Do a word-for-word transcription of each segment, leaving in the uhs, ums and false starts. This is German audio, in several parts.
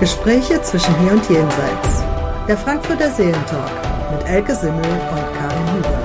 Gespräche zwischen Hier und Jenseits. Der Frankfurter Seelentalk mit Elke Simmel und Karin Huber.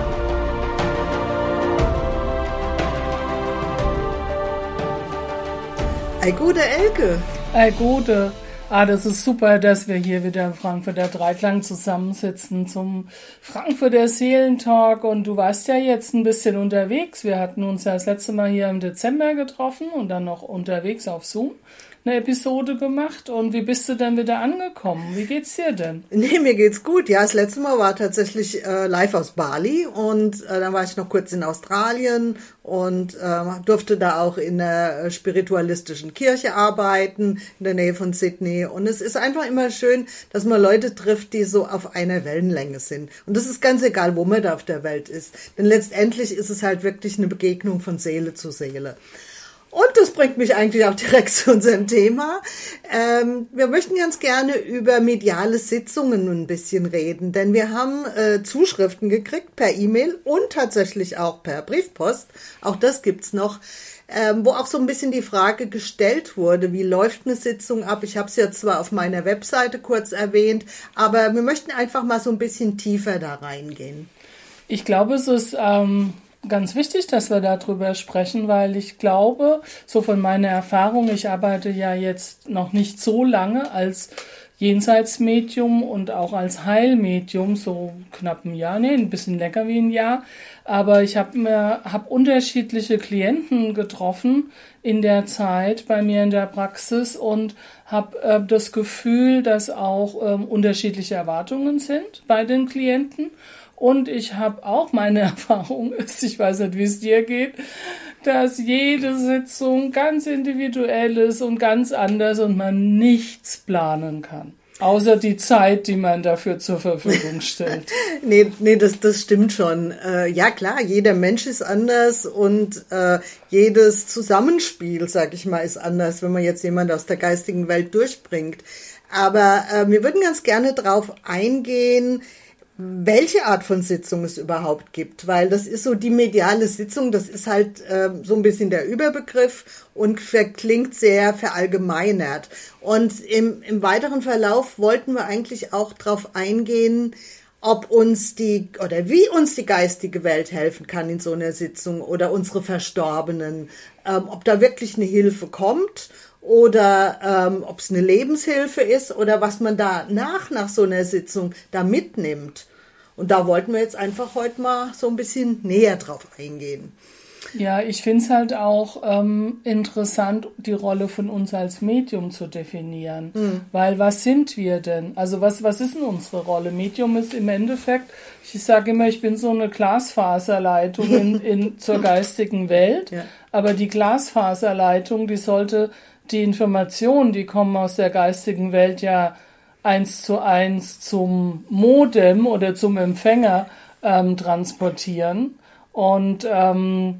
Ei gute Elke. Ei gute. Ah, das ist super, dass wir hier wieder im Frankfurter Dreiklang zusammensitzen zum Frankfurter Seelentalk. Und du warst ja jetzt ein bisschen unterwegs. Wir hatten uns ja das letzte Mal hier im Dezember getroffen und dann noch unterwegs auf Zoom eine Episode gemacht. Und wie bist du denn wieder angekommen? Wie geht's dir denn? Nee, mir geht's gut. Ja, das letzte Mal war tatsächlich äh, live aus Bali und äh, dann war ich noch kurz in Australien und äh, durfte da auch in der spiritualistischen Kirche arbeiten, in der Nähe von Sydney. Und es ist einfach immer schön, dass man Leute trifft, die so auf einer Wellenlänge sind. Und das ist ganz egal, wo man da auf der Welt ist. Denn letztendlich ist es halt wirklich eine Begegnung von Seele zu Seele. Und das bringt mich eigentlich auch direkt zu unserem Thema. Ähm, wir möchten ganz gerne über mediale Sitzungen ein bisschen reden, denn wir haben äh, Zuschriften gekriegt per E-Mail und tatsächlich auch per Briefpost. Auch das gibt's noch, ähm, wo auch so ein bisschen die Frage gestellt wurde, wie läuft eine Sitzung ab? Ich habe es ja zwar auf meiner Webseite kurz erwähnt, aber wir möchten einfach mal so ein bisschen tiefer da reingehen. Ich glaube, es ist ähm, ganz wichtig, dass wir darüber sprechen, weil ich glaube, so von meiner Erfahrung, ich arbeite ja jetzt noch nicht so lange als Jenseitsmedium und auch als Heilmedium, so knapp ein Jahr, nee, ein bisschen länger wie ein Jahr, aber ich habe mir hab unterschiedliche Klienten getroffen in der Zeit bei mir in der Praxis und habe äh, das Gefühl, dass auch ähm, unterschiedliche Erwartungen sind bei den Klienten. Und ich habe auch, meine Erfahrung ist, ich weiß nicht, wie es dir geht, dass jede Sitzung ganz individuell ist und ganz anders und man nichts planen kann. Außer die Zeit, die man dafür zur Verfügung stellt. nee, nee, das, das stimmt schon. Äh, ja klar, jeder Mensch ist anders und äh, jedes Zusammenspiel, sag ich mal, ist anders, wenn man jetzt jemand aus der geistigen Welt durchbringt. Aber äh, wir würden ganz gerne drauf eingehen, welche Art von Sitzung es überhaupt gibt, weil das ist so die mediale Sitzung, das ist halt äh, so ein bisschen der Überbegriff und verklingt sehr verallgemeinert. Und im, im weiteren Verlauf wollten wir eigentlich auch drauf eingehen, ob uns die oder wie uns die geistige Welt helfen kann in so einer Sitzung oder unsere Verstorbenen, ähm, ob da wirklich eine Hilfe kommt oder ähm, ob es eine Lebenshilfe ist oder was man danach nach so einer Sitzung da mitnimmt. Und da wollten wir jetzt einfach heute mal so ein bisschen näher drauf eingehen. Ja, ich finde es halt auch ähm, interessant, die Rolle von uns als Medium zu definieren. Mhm. Weil was sind wir denn? Also was, was ist denn unsere Rolle? Medium ist im Endeffekt, ich sage immer, ich bin so eine Glasfaserleitung in, in, zur geistigen Welt. Ja. Aber die Glasfaserleitung, die sollte die Informationen, die kommen aus der geistigen Welt, ja eins zu eins zum Modem oder zum Empfänger ähm, transportieren. Und ähm,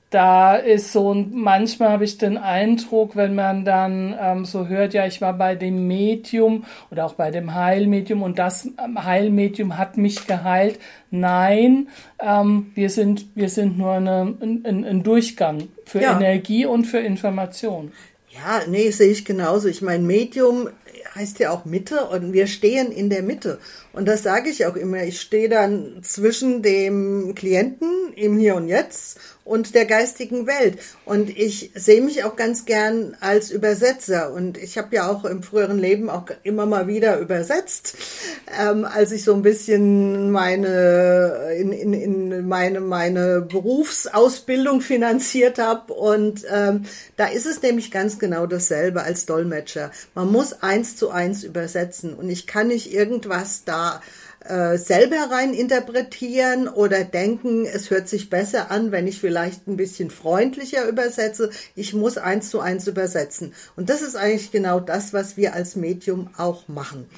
da ist so, manchmal habe ich den Eindruck, wenn man dann ähm, so hört, ja, ich war bei dem Medium oder auch bei dem Heilmedium und das ähm, Heilmedium hat mich geheilt. Nein, ähm, wir sind, wir sind nur eine, ein, ein Durchgang für ja. Energie und für Information. Ja, nee, sehe ich genauso. Ich meine, Medium heißt ja auch Mitte und wir stehen in der Mitte. Und das sage ich auch immer. Ich stehe dann zwischen dem Klienten im Hier und Jetzt und der geistigen Welt. Und ich sehe mich auch ganz gern als Übersetzer. Und ich habe ja auch im früheren Leben auch immer mal wieder übersetzt, ähm, als ich so ein bisschen meine in, in, in meine meine Berufsausbildung finanziert habe. Und ähm, da ist es nämlich ganz genau dasselbe als Dolmetscher. Man muss eins zu eins übersetzen. Und ich kann nicht irgendwas da äh, selber rein interpretieren oder denken, es hört sich besser an, wenn ich vielleicht ein bisschen freundlicher übersetze. Ich muss eins zu eins übersetzen. Und das ist eigentlich genau das, was wir als Medium auch machen.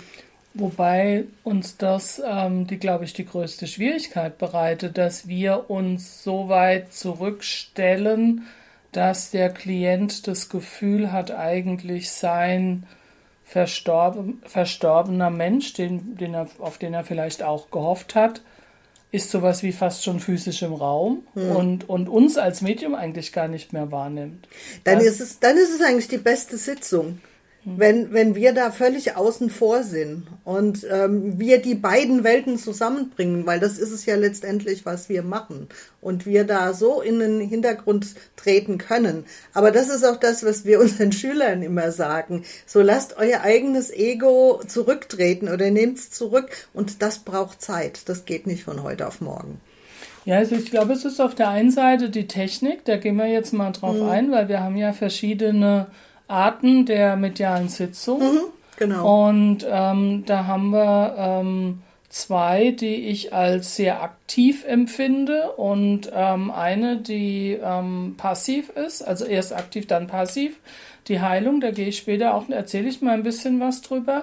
Wobei uns das, ähm, die, glaube ich, die größte Schwierigkeit bereitet, dass wir uns so weit zurückstellen, dass der Klient das Gefühl hat, eigentlich sein Verstorben, verstorbener Mensch, den, den er, auf den er vielleicht auch gehofft hat, ist sowas wie fast schon physisch im Raum hm. und, und uns als Medium eigentlich gar nicht mehr wahrnimmt. Dann ist es, dann ist es eigentlich die beste Sitzung. Wenn, wenn wir da völlig außen vor sind und ähm, wir die beiden Welten zusammenbringen, weil das ist es ja letztendlich, was wir machen und wir da so in den Hintergrund treten können. Aber das ist auch das, was wir unseren Schülern immer sagen. So lasst euer eigenes Ego zurücktreten oder nehmt es zurück und das braucht Zeit. Das geht nicht von heute auf morgen. Ja, also ich glaube, es ist auf der einen Seite die Technik, da gehen wir jetzt mal drauf mhm. ein, weil wir haben ja verschiedene Arten der medialen Sitzung. Mhm, genau. Und ähm, da haben wir ähm, zwei, die ich als sehr aktiv empfinde und ähm, eine, die ähm, passiv ist, also erst aktiv, dann passiv. Die Heilung, da gehe ich später auch, erzähle ich mal ein bisschen was drüber.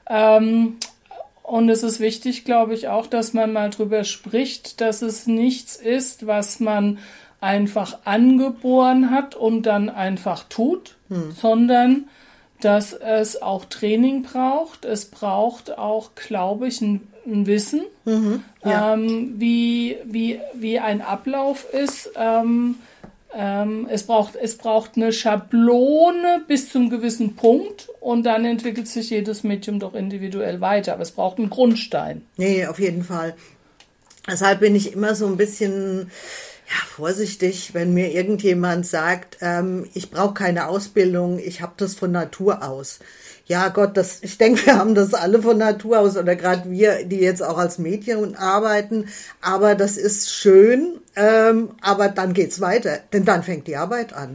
Ähm, und es ist wichtig, glaube ich, auch, dass man mal drüber spricht, dass es nichts ist, was man einfach angeboren hat und dann einfach tut, hm. sondern dass es auch Training braucht. Es braucht auch, glaube ich, ein, ein Wissen, mhm, ja. ähm, wie, wie, wie ein Ablauf ist. Ähm, ähm, es braucht, es braucht eine Schablone bis zum gewissen Punkt und dann entwickelt sich jedes Medium doch individuell weiter. Aber es braucht einen Grundstein. Nee, auf jeden Fall. Deshalb bin ich immer so ein bisschen... Ja, vorsichtig, wenn mir irgendjemand sagt, ähm, ich brauche keine Ausbildung, ich habe das von Natur aus. Ja Gott, das, ich denke, wir haben das alle von Natur aus oder gerade wir, die jetzt auch als Medien arbeiten. Aber das ist schön, ähm, aber dann geht's weiter, denn dann fängt die Arbeit an.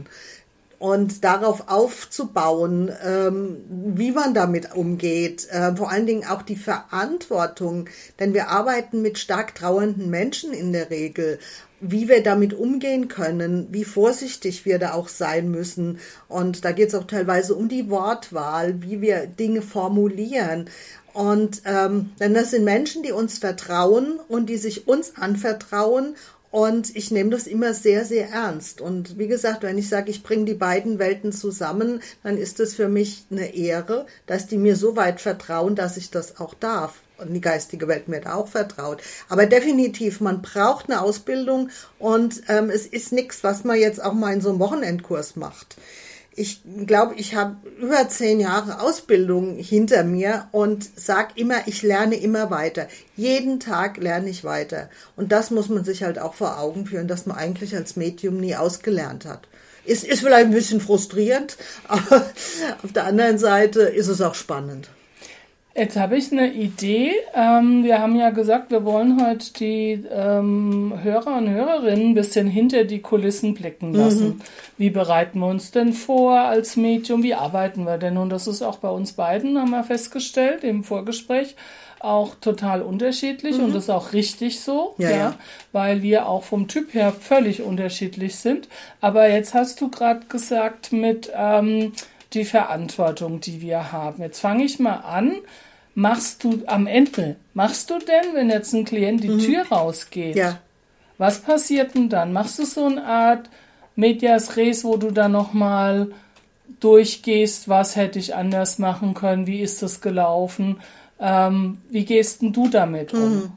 Und darauf aufzubauen, ähm, wie man damit umgeht, äh, vor allen Dingen auch die Verantwortung, denn wir arbeiten mit stark trauernden Menschen in der Regel, wie wir damit umgehen können, wie vorsichtig wir da auch sein müssen. Und da geht es auch teilweise um die Wortwahl, wie wir Dinge formulieren. Und ähm, denn das sind Menschen, die uns vertrauen und die sich uns anvertrauen. Und ich nehme das immer sehr, sehr ernst. Und wie gesagt, wenn ich sage, ich bringe die beiden Welten zusammen, dann ist es für mich eine Ehre, dass die mir so weit vertrauen, dass ich das auch darf. Und die geistige Welt mir da auch vertraut. Aber definitiv, man braucht eine Ausbildung und ähm, es ist nichts, was man jetzt auch mal in so einem Wochenendkurs macht. Ich glaube, ich habe über zehn Jahre Ausbildung hinter mir und sage immer, ich lerne immer weiter. Jeden Tag lerne ich weiter. Und das muss man sich halt auch vor Augen führen, dass man eigentlich als Medium nie ausgelernt hat. Ist, ist vielleicht ein bisschen frustrierend, aber auf der anderen Seite ist es auch spannend. Jetzt habe ich eine Idee. Ähm, wir haben ja gesagt, wir wollen heute die ähm, Hörer und Hörerinnen ein bisschen hinter die Kulissen blicken lassen. Mhm. Wie bereiten wir uns denn vor als Medium? Wie arbeiten wir denn? Und das ist auch bei uns beiden, haben wir festgestellt, im Vorgespräch, auch total unterschiedlich. Mhm. Und das ist auch richtig so, ja, ja, ja, weil wir auch vom Typ her völlig unterschiedlich sind. Aber jetzt hast du gerade gesagt mit ähm, die Verantwortung, die wir haben. Jetzt fange ich mal an. Machst du am Ende, machst du denn, wenn jetzt ein Klient die mhm. Tür rausgeht, ja. was passiert denn dann? Machst du so eine Art Medias Res, wo du dann nochmal durchgehst, was hätte ich anders machen können, wie ist das gelaufen, ähm, wie gehst denn du damit um?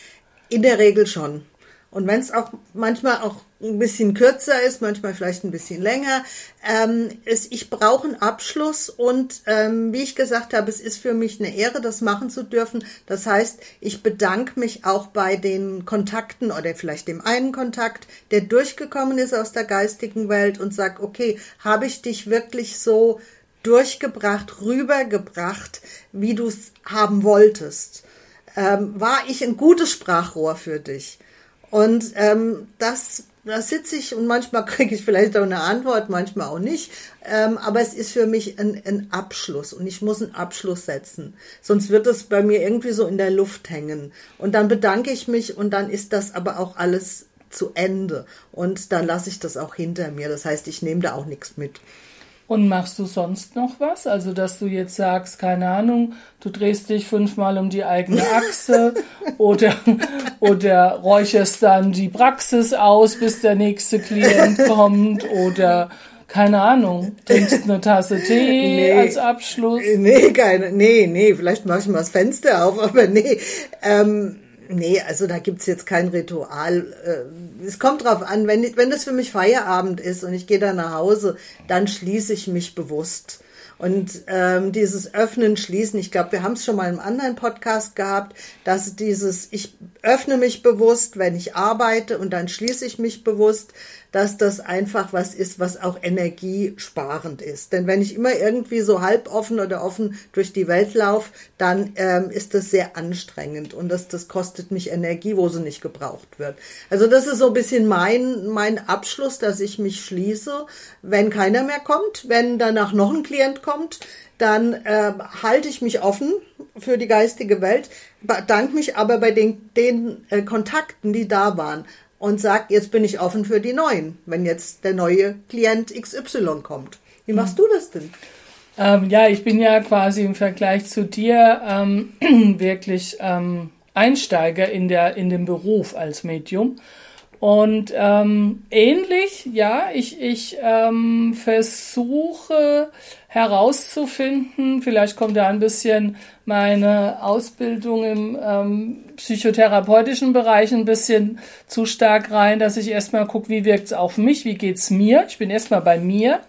In der Regel schon. Und wenn es auch manchmal auch ein bisschen kürzer ist, manchmal vielleicht ein bisschen länger, ähm, ist, ich brauche einen Abschluss und ähm, wie ich gesagt habe, es ist für mich eine Ehre, das machen zu dürfen. Das heißt, ich bedanke mich auch bei den Kontakten oder vielleicht dem einen Kontakt, der durchgekommen ist aus der geistigen Welt und sage, okay, habe ich dich wirklich so durchgebracht, rübergebracht, wie du es haben wolltest? Ähm, war ich ein gutes Sprachrohr für dich? Und ähm, das, da sitze ich und manchmal kriege ich vielleicht auch eine Antwort, manchmal auch nicht. Ähm, aber es ist für mich ein, ein Abschluss und ich muss einen Abschluss setzen. Sonst wird es bei mir irgendwie so in der Luft hängen. Und dann bedanke ich mich und dann ist das aber auch alles zu Ende. Und dann lasse ich das auch hinter mir. Das heißt, ich nehme da auch nichts mit. Und machst du sonst noch was? Also, dass du jetzt sagst, keine Ahnung, du drehst dich fünfmal um die eigene Achse oder, oder räucherst dann die Praxis aus, bis der nächste Klient kommt oder, keine Ahnung, trinkst eine Tasse Tee nee, als Abschluss? Nee, keine, nee, nee, vielleicht mache ich mal das Fenster auf, aber nee, ähm, Nee, also da gibt's jetzt kein Ritual. Es kommt drauf an, wenn, wenn das für mich Feierabend ist und ich gehe da nach Hause, dann schließe ich mich bewusst. Und ähm, dieses Öffnen, Schließen, ich glaube, wir haben es schon mal im anderen Podcast gehabt, dass dieses, ich öffne mich bewusst, wenn ich arbeite und dann schließe ich mich bewusst, dass das einfach was ist, was auch energiesparend ist. Denn wenn ich immer irgendwie so halb offen oder offen durch die Welt laufe, dann ähm, ist das sehr anstrengend und das, das kostet mich Energie, wo sie nicht gebraucht wird. Also das ist so ein bisschen mein, mein Abschluss, dass ich mich schließe, wenn keiner mehr kommt, wenn danach noch ein Klient kommt, dann äh, halte ich mich offen für die geistige Welt, bedanke mich aber bei den, den äh, Kontakten, die da waren und sage, jetzt bin ich offen für die neuen, wenn jetzt der neue Klient X Y kommt. Wie machst du das denn? Ähm, ja, ich bin ja quasi im Vergleich zu dir ähm, wirklich ähm, Einsteiger in, der, in dem Beruf als Medium. Und ähm, ähnlich, ja, ich, ich ähm, versuche herauszufinden, vielleicht kommt da ein bisschen meine Ausbildung im ähm, psychotherapeutischen Bereich ein bisschen zu stark rein, dass ich erstmal gucke, wie wirkt es auf mich, wie geht's mir. Ich bin erstmal bei mir.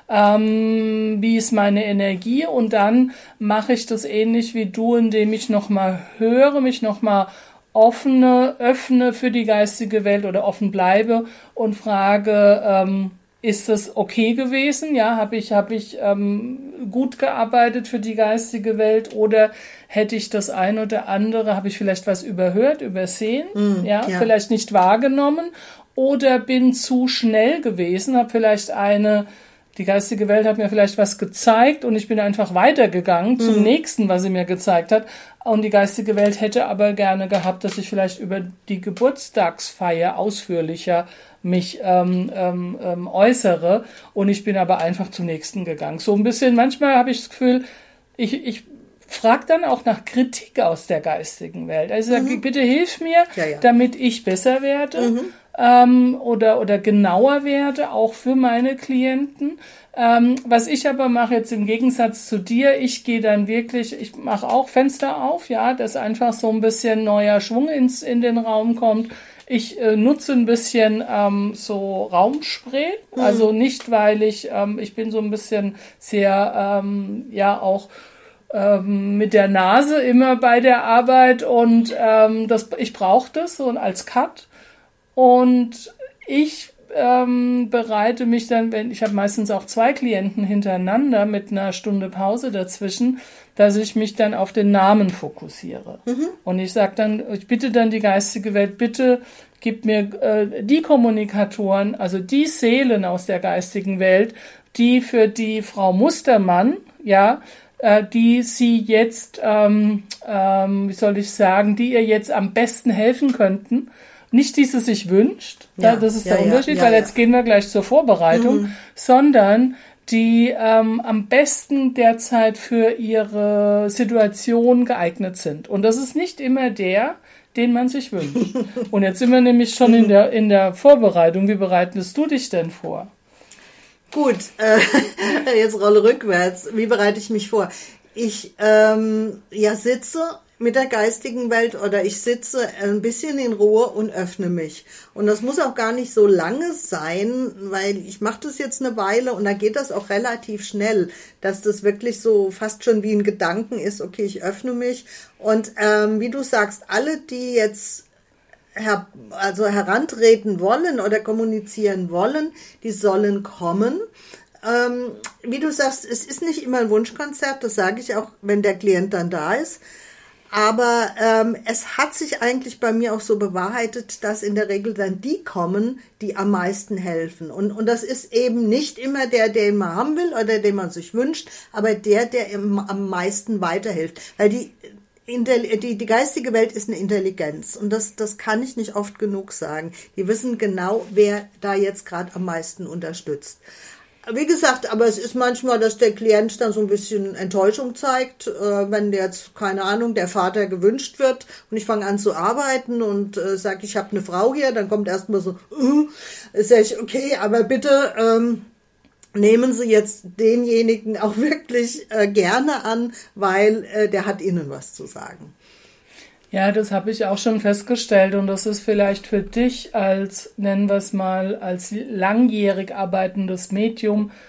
Ähm, wie ist meine Energie? Und dann mache ich das ähnlich wie du, indem ich nochmal höre, mich nochmal offene, öffne für die geistige Welt oder offen bleibe und frage, ähm, ist das okay gewesen? Ja, habe ich, habe ich ähm, gut gearbeitet für die geistige Welt oder hätte ich das ein oder andere, habe ich vielleicht was überhört, übersehen, mm, ja, ja, vielleicht nicht wahrgenommen oder bin zu schnell gewesen, habe vielleicht eine Die geistige Welt hat mir vielleicht was gezeigt und ich bin einfach weitergegangen zum mhm. nächsten, was sie mir gezeigt hat. Und die geistige Welt hätte aber gerne gehabt, dass ich vielleicht über die Geburtstagsfeier ausführlicher mich ähm, ähm, ähm, äußere. Und ich bin aber einfach zum nächsten gegangen. So ein bisschen, manchmal habe ich das Gefühl, ich, ich frage dann auch nach Kritik aus der geistigen Welt. Also mhm. sage, bitte hilf mir, ja, ja. damit ich besser werde. Mhm. Ähm, oder, oder genauer werde, auch für meine Klienten. Ähm, was ich aber mache jetzt im Gegensatz zu dir, ich gehe dann wirklich, ich mache auch Fenster auf, ja, dass einfach so ein bisschen neuer Schwung ins, in den Raum kommt. Ich äh, nutze ein bisschen ähm, so Raumspray, mhm. also nicht, weil ich, ähm, ich bin so ein bisschen sehr, ähm, ja, auch ähm, mit der Nase immer bei der Arbeit und ähm, das, ich brauche das so als Cut. Und ich ähm, bereite mich dann, wenn ich habe meistens auch zwei Klienten hintereinander mit einer Stunde Pause dazwischen, dass ich mich dann auf den Namen fokussiere. Mhm. Und ich sage dann, ich bitte dann die geistige Welt, bitte gib mir äh, die Kommunikatoren, also die Seelen aus der geistigen Welt, die für die Frau Mustermann, ja, äh, die sie jetzt, ähm, ähm, wie soll ich sagen, die ihr jetzt am besten helfen könnten. Nicht die, sie sich wünscht, ja, das ist ja, der Unterschied, ja, ja, weil jetzt ja. gehen wir gleich zur Vorbereitung, mhm. sondern die ähm, am besten derzeit für ihre Situation geeignet sind. Und das ist nicht immer der, den man sich wünscht. Und jetzt sind wir nämlich schon in der, in der Vorbereitung. Wie bereitest du dich denn vor? Gut, äh, jetzt Rolle rückwärts. Wie bereite ich mich vor? Ich ähm, ja sitze mit der geistigen Welt oder ich sitze ein bisschen in Ruhe und öffne mich. Und das muss auch gar nicht so lange sein, weil ich mache das jetzt eine Weile und da geht das auch relativ schnell, dass das wirklich so fast schon wie ein Gedanken ist, okay, ich öffne mich. Und ähm, wie du sagst, alle, die jetzt her, also herantreten wollen oder kommunizieren wollen, die sollen kommen. Ähm, wie du sagst, es ist nicht immer ein Wunschkonzert, das sage ich auch, wenn der Klient dann da ist. Aber ähm, es hat sich eigentlich bei mir auch so bewahrheitet, dass in der Regel dann die kommen, die am meisten helfen. Und, und das ist eben nicht immer der, den man haben will oder den man sich wünscht, aber der, der im, am meisten weiterhilft. Weil die, die, die geistige Welt ist eine Intelligenz und das, das kann ich nicht oft genug sagen. Die wissen genau, wer da jetzt gerade am meisten unterstützt. Wie gesagt, aber es ist manchmal, dass der Klient dann so ein bisschen Enttäuschung zeigt, äh, wenn jetzt, keine Ahnung, der Vater gewünscht wird und ich fange an zu arbeiten und äh, sage, ich habe eine Frau hier, dann kommt erstmal so, uh, sage ich, okay, aber bitte ähm, nehmen Sie jetzt denjenigen auch wirklich äh, gerne an, weil äh, der hat Ihnen was zu sagen. Ja, das habe ich auch schon festgestellt und das ist vielleicht für dich als, nennen wir es mal, als langjährig arbeitendes Medium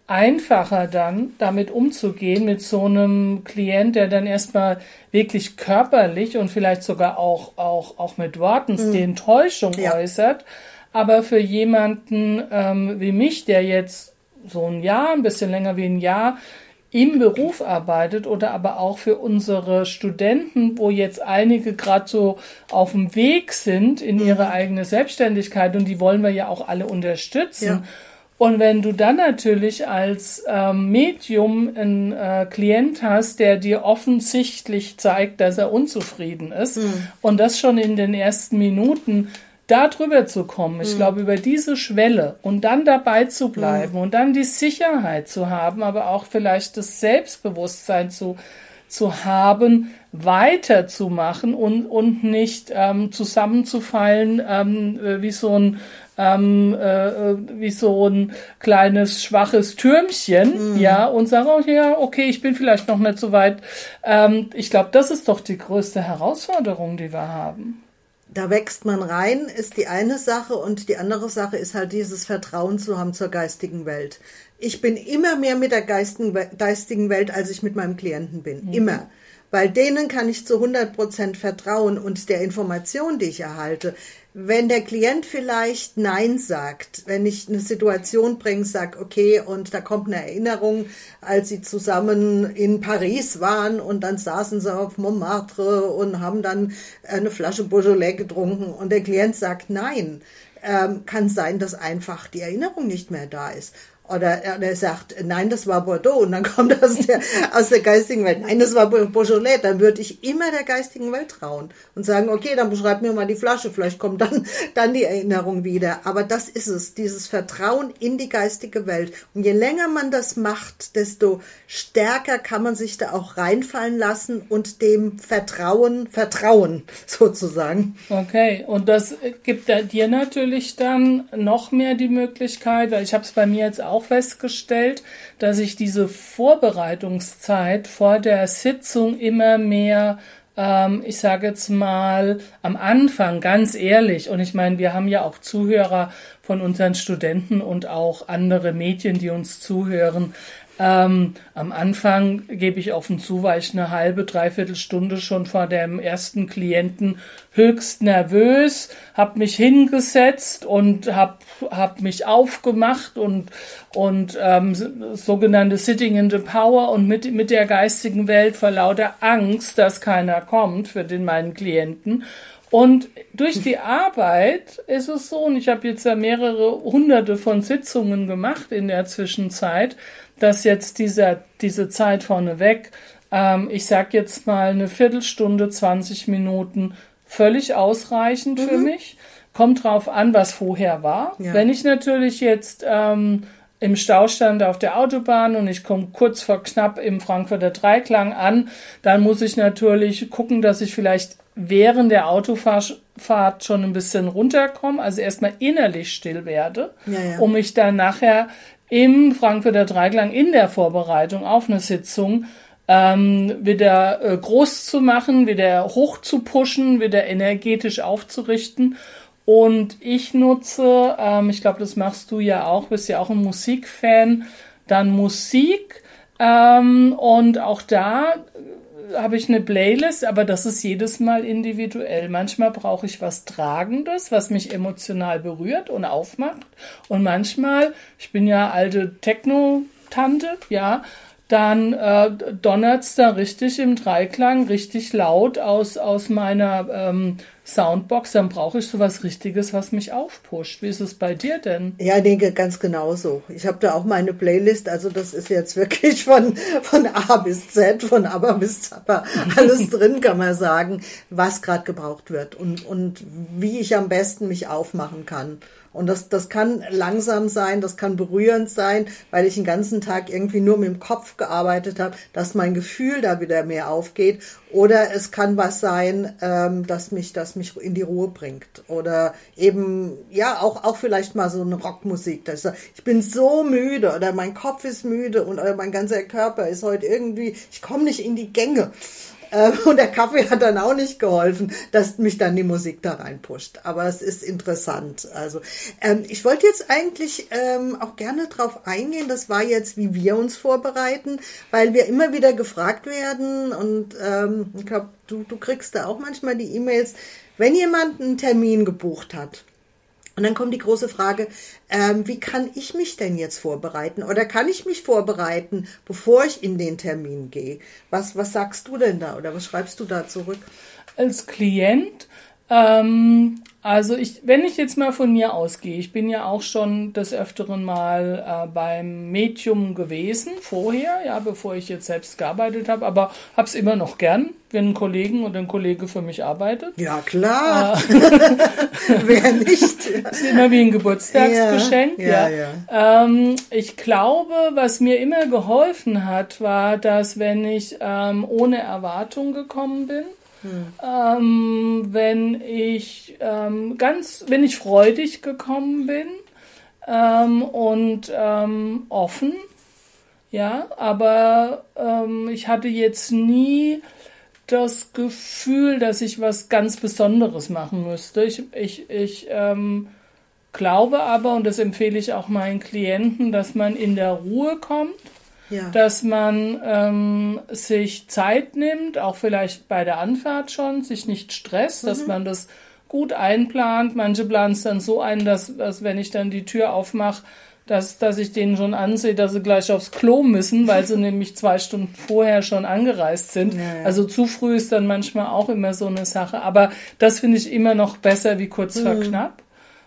einfacher dann damit umzugehen mit so einem Klient, der dann erstmal wirklich körperlich und vielleicht sogar auch, auch, auch mit Worten mhm. die Enttäuschung ja. äußert. Aber für jemanden ähm, wie mich, der jetzt so ein Jahr, ein bisschen länger wie ein Jahr im Beruf arbeitet oder aber auch für unsere Studenten, wo jetzt einige gerade so auf dem Weg sind in ihre eigene Selbstständigkeit und die wollen wir ja auch alle unterstützen. Ja. Und wenn du dann natürlich als ähm, Medium einen äh, Klient hast, der dir offensichtlich zeigt, dass er unzufrieden ist mhm. und das schon in den ersten Minuten, da drüber zu kommen, ich mhm. glaube, über diese Schwelle und dann dabei zu bleiben mhm. und dann die Sicherheit zu haben, aber auch vielleicht das Selbstbewusstsein zu, zu haben, weiterzumachen und, und nicht ähm, zusammenzufallen ähm, wie so ein ähm, äh, wie so ein kleines, schwaches Türmchen, mhm. ja, und sagen, oh ja, okay, ich bin vielleicht noch nicht so weit. Ähm, ich glaube, das ist doch die größte Herausforderung, die wir haben. Da wächst man rein, ist die eine Sache, und die andere Sache ist halt dieses Vertrauen zu haben zur geistigen Welt. Ich bin immer mehr mit der geistigen Welt, als ich mit meinem Klienten bin. Mhm. Immer. Weil denen kann ich zu hundert Prozent vertrauen und der Information, die ich erhalte. Wenn der Klient vielleicht Nein sagt, wenn ich eine Situation bringe, sage, okay, und da kommt eine Erinnerung, als sie zusammen in Paris waren und dann saßen sie auf Montmartre und haben dann eine Flasche Beaujolais getrunken und der Klient sagt Nein, ähm, kann sein, dass einfach die Erinnerung nicht mehr da ist. Oder er sagt, nein, das war Bordeaux, und dann kommt aus der, aus der geistigen Welt, nein, das war Beaujolais, dann würde ich immer der geistigen Welt trauen und sagen, okay, dann beschreib mir mal die Flasche, vielleicht kommt dann, dann die Erinnerung wieder. Aber das ist es, dieses Vertrauen in die geistige Welt. Und je länger man das macht, desto stärker kann man sich da auch reinfallen lassen und dem Vertrauen vertrauen, sozusagen. Okay, und das gibt dir natürlich dann noch mehr die Möglichkeit, weil ich habe es bei mir jetzt auch festgestellt, dass ich diese Vorbereitungszeit vor der Sitzung immer mehr, ähm, ich sage jetzt mal, am Anfang, ganz ehrlich, und ich meine, wir haben ja auch Zuhörer von unseren Studenten und auch andere Medien, die uns zuhören. Ähm, am Anfang gebe ich offen zu, war ich eine halbe, dreiviertel Stunde schon vor dem ersten Klienten höchst nervös, habe mich hingesetzt und habe hab mich aufgemacht und und ähm, sogenannte Sitting in the Power und mit mit der geistigen Welt vor lauter Angst, dass keiner kommt für den meinen Klienten. Und durch die Arbeit ist es so, und ich habe jetzt ja mehrere hunderte von Sitzungen gemacht in der Zwischenzeit, dass jetzt dieser, diese Zeit vorneweg, ähm, ich sag jetzt mal eine Viertelstunde, zwanzig Minuten völlig ausreichend mhm. für mich. Kommt drauf an, was vorher war. Ja. Wenn ich natürlich jetzt ähm, im Stau stand auf der Autobahn und ich komme kurz vor knapp im Frankfurter Dreiklang an, dann muss ich natürlich gucken, dass ich vielleicht während der Autofahrt schon ein bisschen runterkomme, also erstmal innerlich still werde, ja, ja. um mich dann nachher im Frankfurter Dreiklang in der Vorbereitung auf eine Sitzung ähm, wieder äh, groß zu machen, wieder hoch zu pushen, wieder energetisch aufzurichten. Und ich nutze, ähm, ich glaube, das machst du ja auch, bist ja auch ein Musikfan, dann Musik ähm, und auch da habe ich eine Playlist, aber das ist jedes Mal individuell. Manchmal brauche ich was Tragendes, was mich emotional berührt und aufmacht. Und manchmal, ich bin ja alte Techno-Tante, ja, dann äh, donnert's da richtig im Dreiklang, richtig laut aus aus meiner ähm, Soundbox. Dann brauche ich sowas Richtiges, was mich aufpusht. Wie ist es bei dir denn? Ja, ich denke ganz genauso. Ich habe da auch meine Playlist, also das ist jetzt wirklich von von A bis Z, von ABBA bis Zappa, alles drin, kann man sagen, was gerade gebraucht wird und und wie ich am besten mich aufmachen kann. Und das, das kann langsam sein, das kann berührend sein, weil ich den ganzen Tag irgendwie nur mit dem Kopf gearbeitet habe, dass mein Gefühl da wieder mehr aufgeht. Oder es kann was sein, ähm, dass mich, das mich in die Ruhe bringt. Oder eben, ja, auch, auch vielleicht mal so eine Rockmusik. Dass ich sage, ich bin so müde oder mein Kopf ist müde und oder mein ganzer Körper ist heute irgendwie, ich komme nicht in die Gänge. Äh, und der Kaffee hat dann auch nicht geholfen, dass mich dann die Musik da reinpusht. Aber es ist interessant. Also ähm, ich wollte jetzt eigentlich ähm, auch gerne drauf eingehen, das war jetzt, wie wir uns vorbereiten, weil wir immer wieder gefragt werden und ähm, ich glaube, du, du kriegst da auch manchmal die E-Mails, wenn jemand einen Termin gebucht hat. Und dann kommt die große Frage, ähm, wie kann ich mich denn jetzt vorbereiten? Oder kann ich mich vorbereiten, bevor ich in den Termin gehe? Was, was sagst du denn da oder was schreibst du da zurück? Als Klient, ähm, also ich, wenn ich jetzt mal von mir ausgehe, ich bin ja auch schon des Öfteren mal äh, beim Medium gewesen, vorher, ja, bevor ich jetzt selbst gearbeitet habe, aber habe es immer noch gern, wenn ein Kollegen oder ein Kollege für mich arbeitet. Ja, klar. Äh, Wer nicht? Das ist immer wie ein Geburtstagsgeschenk. Ja, ja. ja, ja. Ähm, ich glaube, was mir immer geholfen hat, war, dass wenn ich ähm, ohne Erwartung gekommen bin, Hm. Ähm, wenn ich ähm, ganz, wenn ich freudig gekommen bin ähm, und ähm, offen, ja, aber ähm, ich hatte jetzt nie das Gefühl, dass ich was ganz Besonderes machen müsste. Ich, ich, ich ähm, glaube aber, und das empfehle ich auch meinen Klienten, dass man in der Ruhe kommt. Ja. Dass man ähm, sich Zeit nimmt, auch vielleicht bei der Anfahrt schon, sich nicht stresst, mhm. dass man das gut einplant. Manche planen es dann so ein, dass, dass wenn ich dann die Tür aufmache, dass, dass ich denen schon ansehe, dass sie gleich aufs Klo müssen, weil sie nämlich zwei Stunden vorher schon angereist sind. Ja, ja. Also zu früh ist dann manchmal auch immer so eine Sache. Aber das finde ich immer noch besser wie kurz mhm. vor knapp.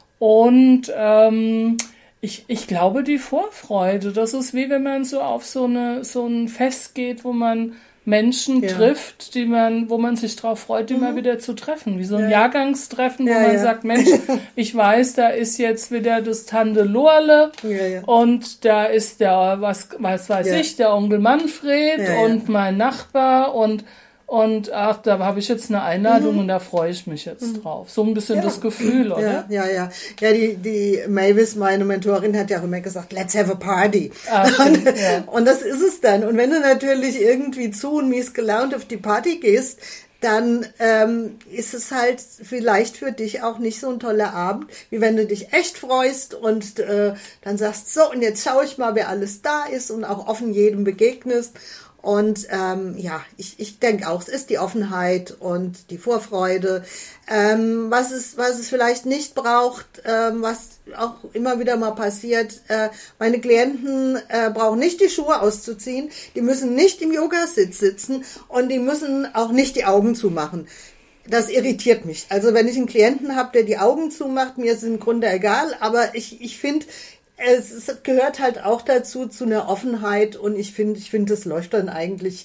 Und ähm, Ich, ich glaube, die Vorfreude, das ist wie wenn man so auf so eine so ein Fest geht, wo man Menschen ja. trifft, die man, wo man sich drauf freut, die mhm. mal wieder zu treffen. Wie so ein ja. Jahrgangstreffen, wo ja, man ja. sagt, Mensch, ich weiß, da ist jetzt wieder das Tante Lorle ja, ja. und da ist der, was, was weiß ja. ich, der Onkel Manfred ja, und ja. mein Nachbar und Und ach, da habe ich jetzt eine Einladung mhm. und da freue ich mich jetzt mhm. drauf. So ein bisschen ja. das Gefühl, oder? Ja, ja, ja. Ja, die, die Mavis, meine Mentorin, hat ja auch immer gesagt, let's have a party. Ah, und, ja. und das ist es dann. Und wenn du natürlich irgendwie zu und mies gelaunt auf die Party gehst, dann ähm, ist es halt vielleicht für dich auch nicht so ein toller Abend, wie wenn du dich echt freust und äh, dann sagst, so, und jetzt schaue ich mal, wer alles da ist und auch offen jedem begegnest. Und ähm, ja, ich, ich denke auch, es ist die Offenheit und die Vorfreude. Ähm, was es, was es vielleicht nicht braucht, ähm, was auch immer wieder mal passiert, äh, meine Klienten äh, brauchen nicht die Schuhe auszuziehen, die müssen nicht im Yogasitz sitzen und die müssen auch nicht die Augen zumachen. Das irritiert mich. Also wenn ich einen Klienten habe, der die Augen zumacht, mir ist es im Grunde egal, aber ich, ich finde, Es, es gehört halt auch dazu, zu einer Offenheit und ich finde, ich finde, das läuft dann eigentlich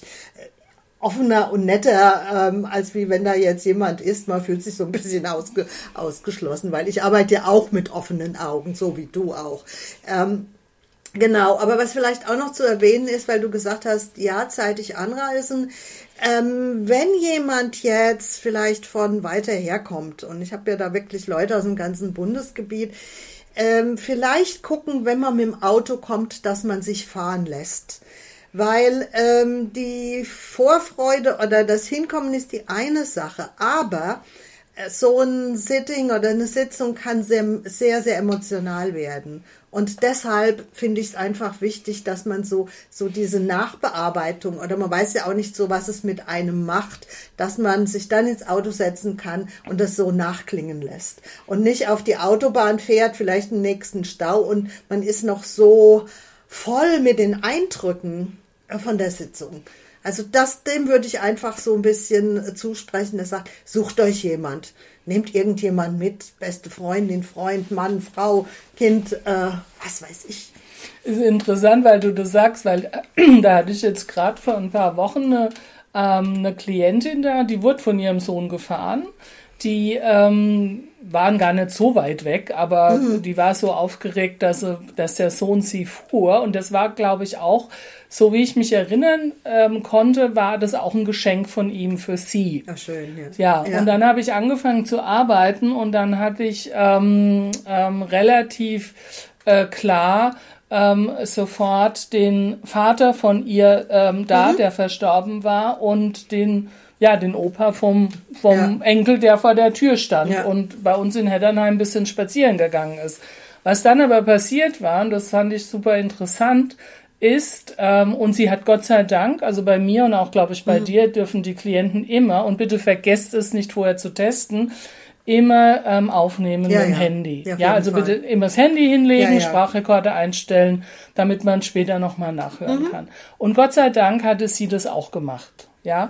offener und netter, ähm, als wie wenn da jetzt jemand ist. Man fühlt sich so ein bisschen ausge, ausgeschlossen, weil ich arbeite ja auch mit offenen Augen, so wie du auch. Ähm, genau, aber was vielleicht auch noch zu erwähnen ist, weil du gesagt hast, ja, zeitig anreisen. Ähm, wenn jemand jetzt vielleicht von weiter her kommt, und ich habe ja da wirklich Leute aus dem ganzen Bundesgebiet, Ähm, vielleicht gucken, wenn man mit dem Auto kommt, dass man sich fahren lässt. Weil ähm, die Vorfreude oder das Hinkommen ist die eine Sache, aber äh, so ein Sitting oder eine Sitzung kann sehr, sehr, sehr emotional werden. Und deshalb finde ich es einfach wichtig, dass man so, so diese Nachbearbeitung, oder man weiß ja auch nicht so, was es mit einem macht, dass man sich dann ins Auto setzen kann und das so nachklingen lässt. Und nicht auf die Autobahn fährt, vielleicht im nächsten Stau und man ist noch so voll mit den Eindrücken von der Sitzung. Also das, dem würde ich einfach so ein bisschen zusprechen, der sagt, sucht euch jemand. Nehmt irgendjemand mit, beste Freundin, Freund, Mann, Frau, Kind, äh, was weiß ich. Ist interessant, weil du das sagst, weil äh, da hatte ich jetzt gerade vor ein paar Wochen eine, ähm, eine Klientin da, die wurde von ihrem Sohn gefahren. Die ähm, waren gar nicht so weit weg, aber mhm. die war so aufgeregt, dass, sie, dass der Sohn sie fuhr. Und das war, glaube ich, auch, so wie ich mich erinnern ähm, konnte, war das auch ein Geschenk von ihm für sie. Ach, schön, ja. Ja, ja. Und dann habe ich angefangen zu arbeiten und dann hatte ich ähm, ähm, relativ äh, klar ähm, sofort den Vater von ihr ähm, da, mhm. der verstorben war, und den ja, den Opa vom, vom ja. Enkel, der vor der Tür stand ja. und bei uns in Heddernheim ein bisschen spazieren gegangen ist. Was dann aber passiert war, und das fand ich super interessant, ist, ähm, und sie hat Gott sei Dank, also bei mir und auch, glaube ich, bei mhm. dir, dürfen die Klienten immer, und bitte vergesst es nicht vorher zu testen, immer ähm, aufnehmen ja, mit dem ja. Handy. Ja, ja also Fall. Bitte immer das Handy hinlegen, ja, ja. Sprachrekorder einstellen, damit man später nochmal nachhören mhm. kann. Und Gott sei Dank hatte sie das auch gemacht. Ja,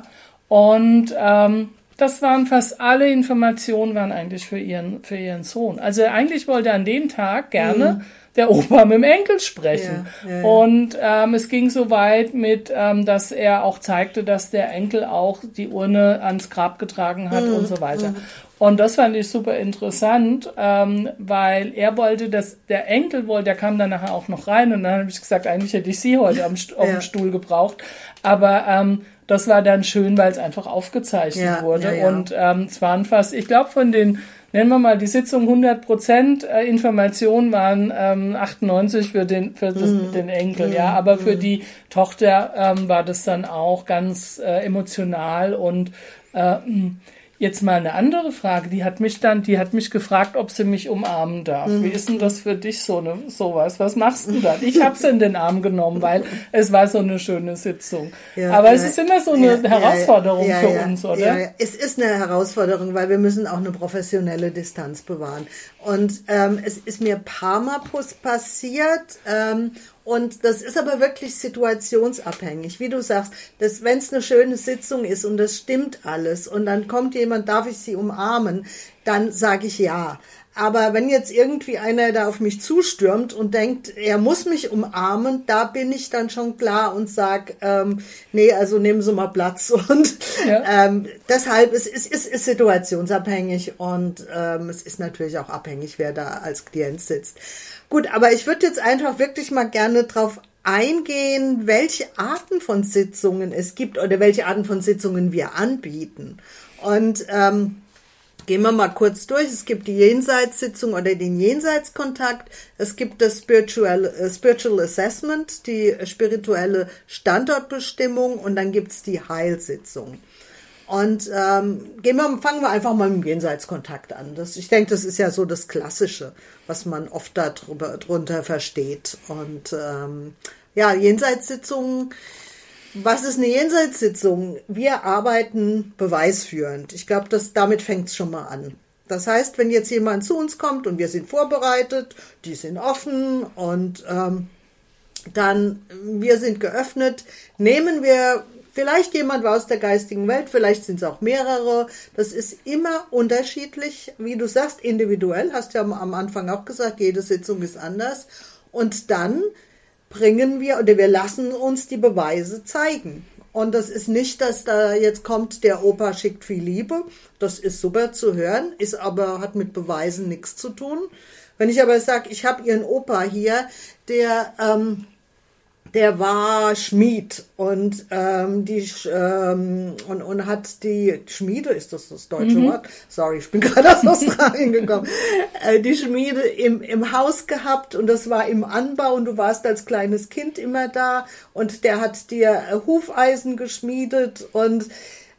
und ähm, das waren fast alle Informationen, waren eigentlich für ihren, für ihren Sohn. Also eigentlich wollte er an dem Tag gerne mhm. der Opa mit dem Enkel sprechen. Ja, ja, ja. Und ähm, es ging so weit mit, ähm, dass er auch zeigte, dass der Enkel auch die Urne ans Grab getragen hat mhm. und so weiter. Mhm. Und das fand ich super interessant, ähm, weil er wollte, dass der Enkel wollte, der kam dann nachher auch noch rein und dann habe ich gesagt, eigentlich hätte ich sie heute am St- ja. auf dem Stuhl gebraucht. Aber ähm, das war dann schön, weil es einfach aufgezeichnet ja, wurde. Ja, ja. Und ähm, es waren fast, ich glaube von den, nennen wir mal die Sitzung hundert Prozent äh, Informationen waren ähm, achtundneunzig für den für das, mm. den Enkel, mm. ja. Aber mm. für die Tochter ähm, war das dann auch ganz äh, emotional und äh, jetzt mal eine andere Frage, die hat mich dann, die hat mich gefragt, ob sie mich umarmen darf. Mhm. Wie ist denn das für dich so eine, sowas? Was machst du dann? Ich habe sie in den Arm genommen, weil es war so eine schöne Sitzung. Ja, Aber ja, es ist immer so eine ja, Herausforderung ja, ja, für ja, uns, oder? Ja, ja. Es ist eine Herausforderung, weil wir müssen auch eine professionelle Distanz bewahren. Und ähm, es ist mir ein paar Mal passiert, ähm, und das ist aber wirklich situationsabhängig. Wie du sagst, dass wenn es eine schöne Sitzung ist und das stimmt alles und dann kommt jemand, darf ich sie umarmen, dann sage ich ja. Aber wenn jetzt irgendwie einer da auf mich zustürmt und denkt, er muss mich umarmen, da bin ich dann schon klar und sag, ähm, nee, also nehmen Sie mal Platz. Und ja. ähm, deshalb es ist es ist, ist situationsabhängig und ähm, es ist natürlich auch abhängig, wer da als Klient sitzt. Gut, aber ich würde jetzt einfach wirklich mal gerne drauf eingehen, welche Arten von Sitzungen es gibt oder welche Arten von Sitzungen wir anbieten. Und ähm, gehen wir mal kurz durch. Es gibt die Jenseitssitzung oder den Jenseitskontakt. Es gibt das Spiritual, äh, Spiritual Assessment, die spirituelle Standortbestimmung und dann gibt's die Heilsitzung. Und ähm, gehen wir, fangen wir einfach mal mit dem Jenseitskontakt an. Das, ich denke, das ist ja so das Klassische, was man oft darüber, drunter versteht. Und ähm, ja, Jenseitssitzungen. Was ist eine Jenseitssitzung? Wir arbeiten beweisführend. Ich glaube, das damit fängt es schon mal an. Das heißt, wenn jetzt jemand zu uns kommt und wir sind vorbereitet, die sind offen und ähm, dann wir sind geöffnet, nehmen wir vielleicht jemand aus der geistigen Welt, vielleicht sind es auch mehrere. Das ist immer unterschiedlich, wie du sagst, individuell. Hast ja am Anfang auch gesagt, jede Sitzung ist anders. Und dann bringen wir oder wir lassen uns die Beweise zeigen. Und das ist nicht, dass da jetzt kommt, der Opa schickt viel Liebe. Das ist super zu hören, ist aber, hat mit Beweisen nichts zu tun. Wenn ich aber sage, ich habe Ihren Opa hier, der ähm, der war Schmied und ähm, die ähm, und, und hat die Schmiede, ist das das deutsche mhm. Wort? Sorry, ich bin gerade aus Australien gekommen. Äh, die Schmiede im im Haus gehabt und das war im Anbau und du warst als kleines Kind immer da und der hat dir äh, Hufeisen geschmiedet und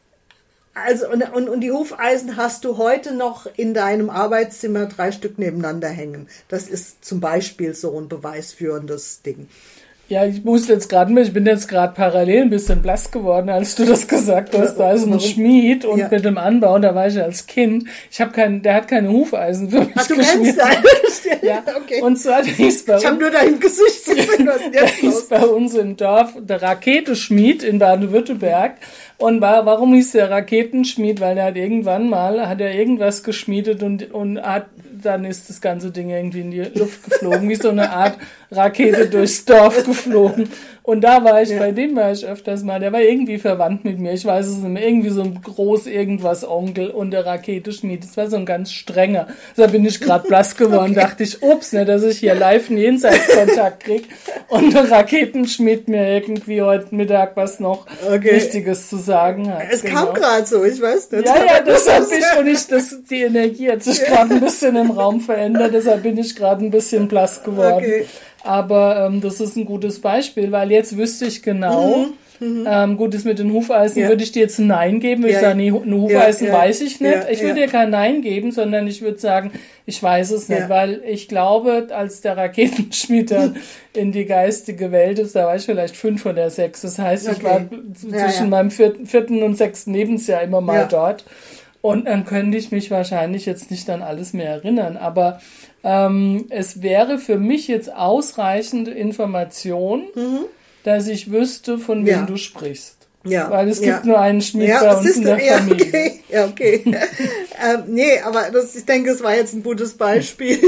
also und, und, und die Hufeisen hast du heute noch in deinem Arbeitszimmer drei Stück nebeneinander hängen. Das ist zum Beispiel so ein beweisführendes Ding. Ja, ich muss jetzt gerade, ich bin jetzt gerade parallel ein bisschen blass geworden, als du das gesagt hast. Da ist ein Schmied und ja. mit dem Anbau, da war ich als Kind. Ich habe keinen, der hat keine Hufeisen für mich Ach, du geschmiert. Kennst ja, okay. Und zwar hieß bei uns, ich habe nur dein Gesicht gesehen, was jetzt hieß bei uns im Dorf der Raketenschmied in Baden-Württemberg. Und war, warum hieß der Raketenschmied? Weil er hat irgendwann mal, hat er irgendwas geschmiedet und, und hat, dann ist das ganze Ding irgendwie in die Luft geflogen, wie so eine Art Rakete durchs Dorf geflogen. Und da war ich, ja. bei dem war ich öfters mal, der war irgendwie verwandt mit mir, ich weiß es nicht mehr, irgendwie so ein groß irgendwas Onkel und der Raketenschmied, das war so ein ganz strenger. Da bin ich gerade blass geworden, okay. dachte ich, ups, nicht, dass ich hier live einen Jenseitskontakt krieg und der Raketenschmied mir irgendwie heute Mittag was noch okay. Wichtiges zu sagen hat. Es genau. kam gerade so, ich weiß nicht. Ja, ja, deshalb bin ich, und ich, das, die Energie hat sich gerade ein bisschen im Raum verändert, deshalb bin ich gerade ein bisschen blass geworden. Okay. Aber ähm, das ist ein gutes Beispiel, weil jetzt wüsste ich genau, mhm. Mhm. Ähm, gut, das mit den Hufeisen ja. würde ich dir jetzt ein Nein geben. Ich ja, sage, nee, ein Hufeisen ja, ja, weiß ich nicht. Ja, ich würde ja. dir kein Nein geben, sondern ich würde sagen, ich weiß es nicht, ja. weil ich glaube, als der Raketenschmied dann in die geistige Welt ist, da war ich vielleicht fünf oder sechs. Das heißt, okay. ich war zwischen ja, ja. meinem vierten, vierten und sechsten Lebensjahr immer mal ja. dort. Und dann könnte ich mich wahrscheinlich jetzt nicht an alles mehr erinnern. Aber ähm, es wäre für mich jetzt ausreichende Information, mhm. dass ich wüsste, von wem ja. du sprichst. Ja. Weil es gibt ja. nur einen Schmied ja, bei uns in der ja, Familie. Okay. Ja, okay. ähm, nee, aber das, ich denke, es war jetzt ein gutes Beispiel.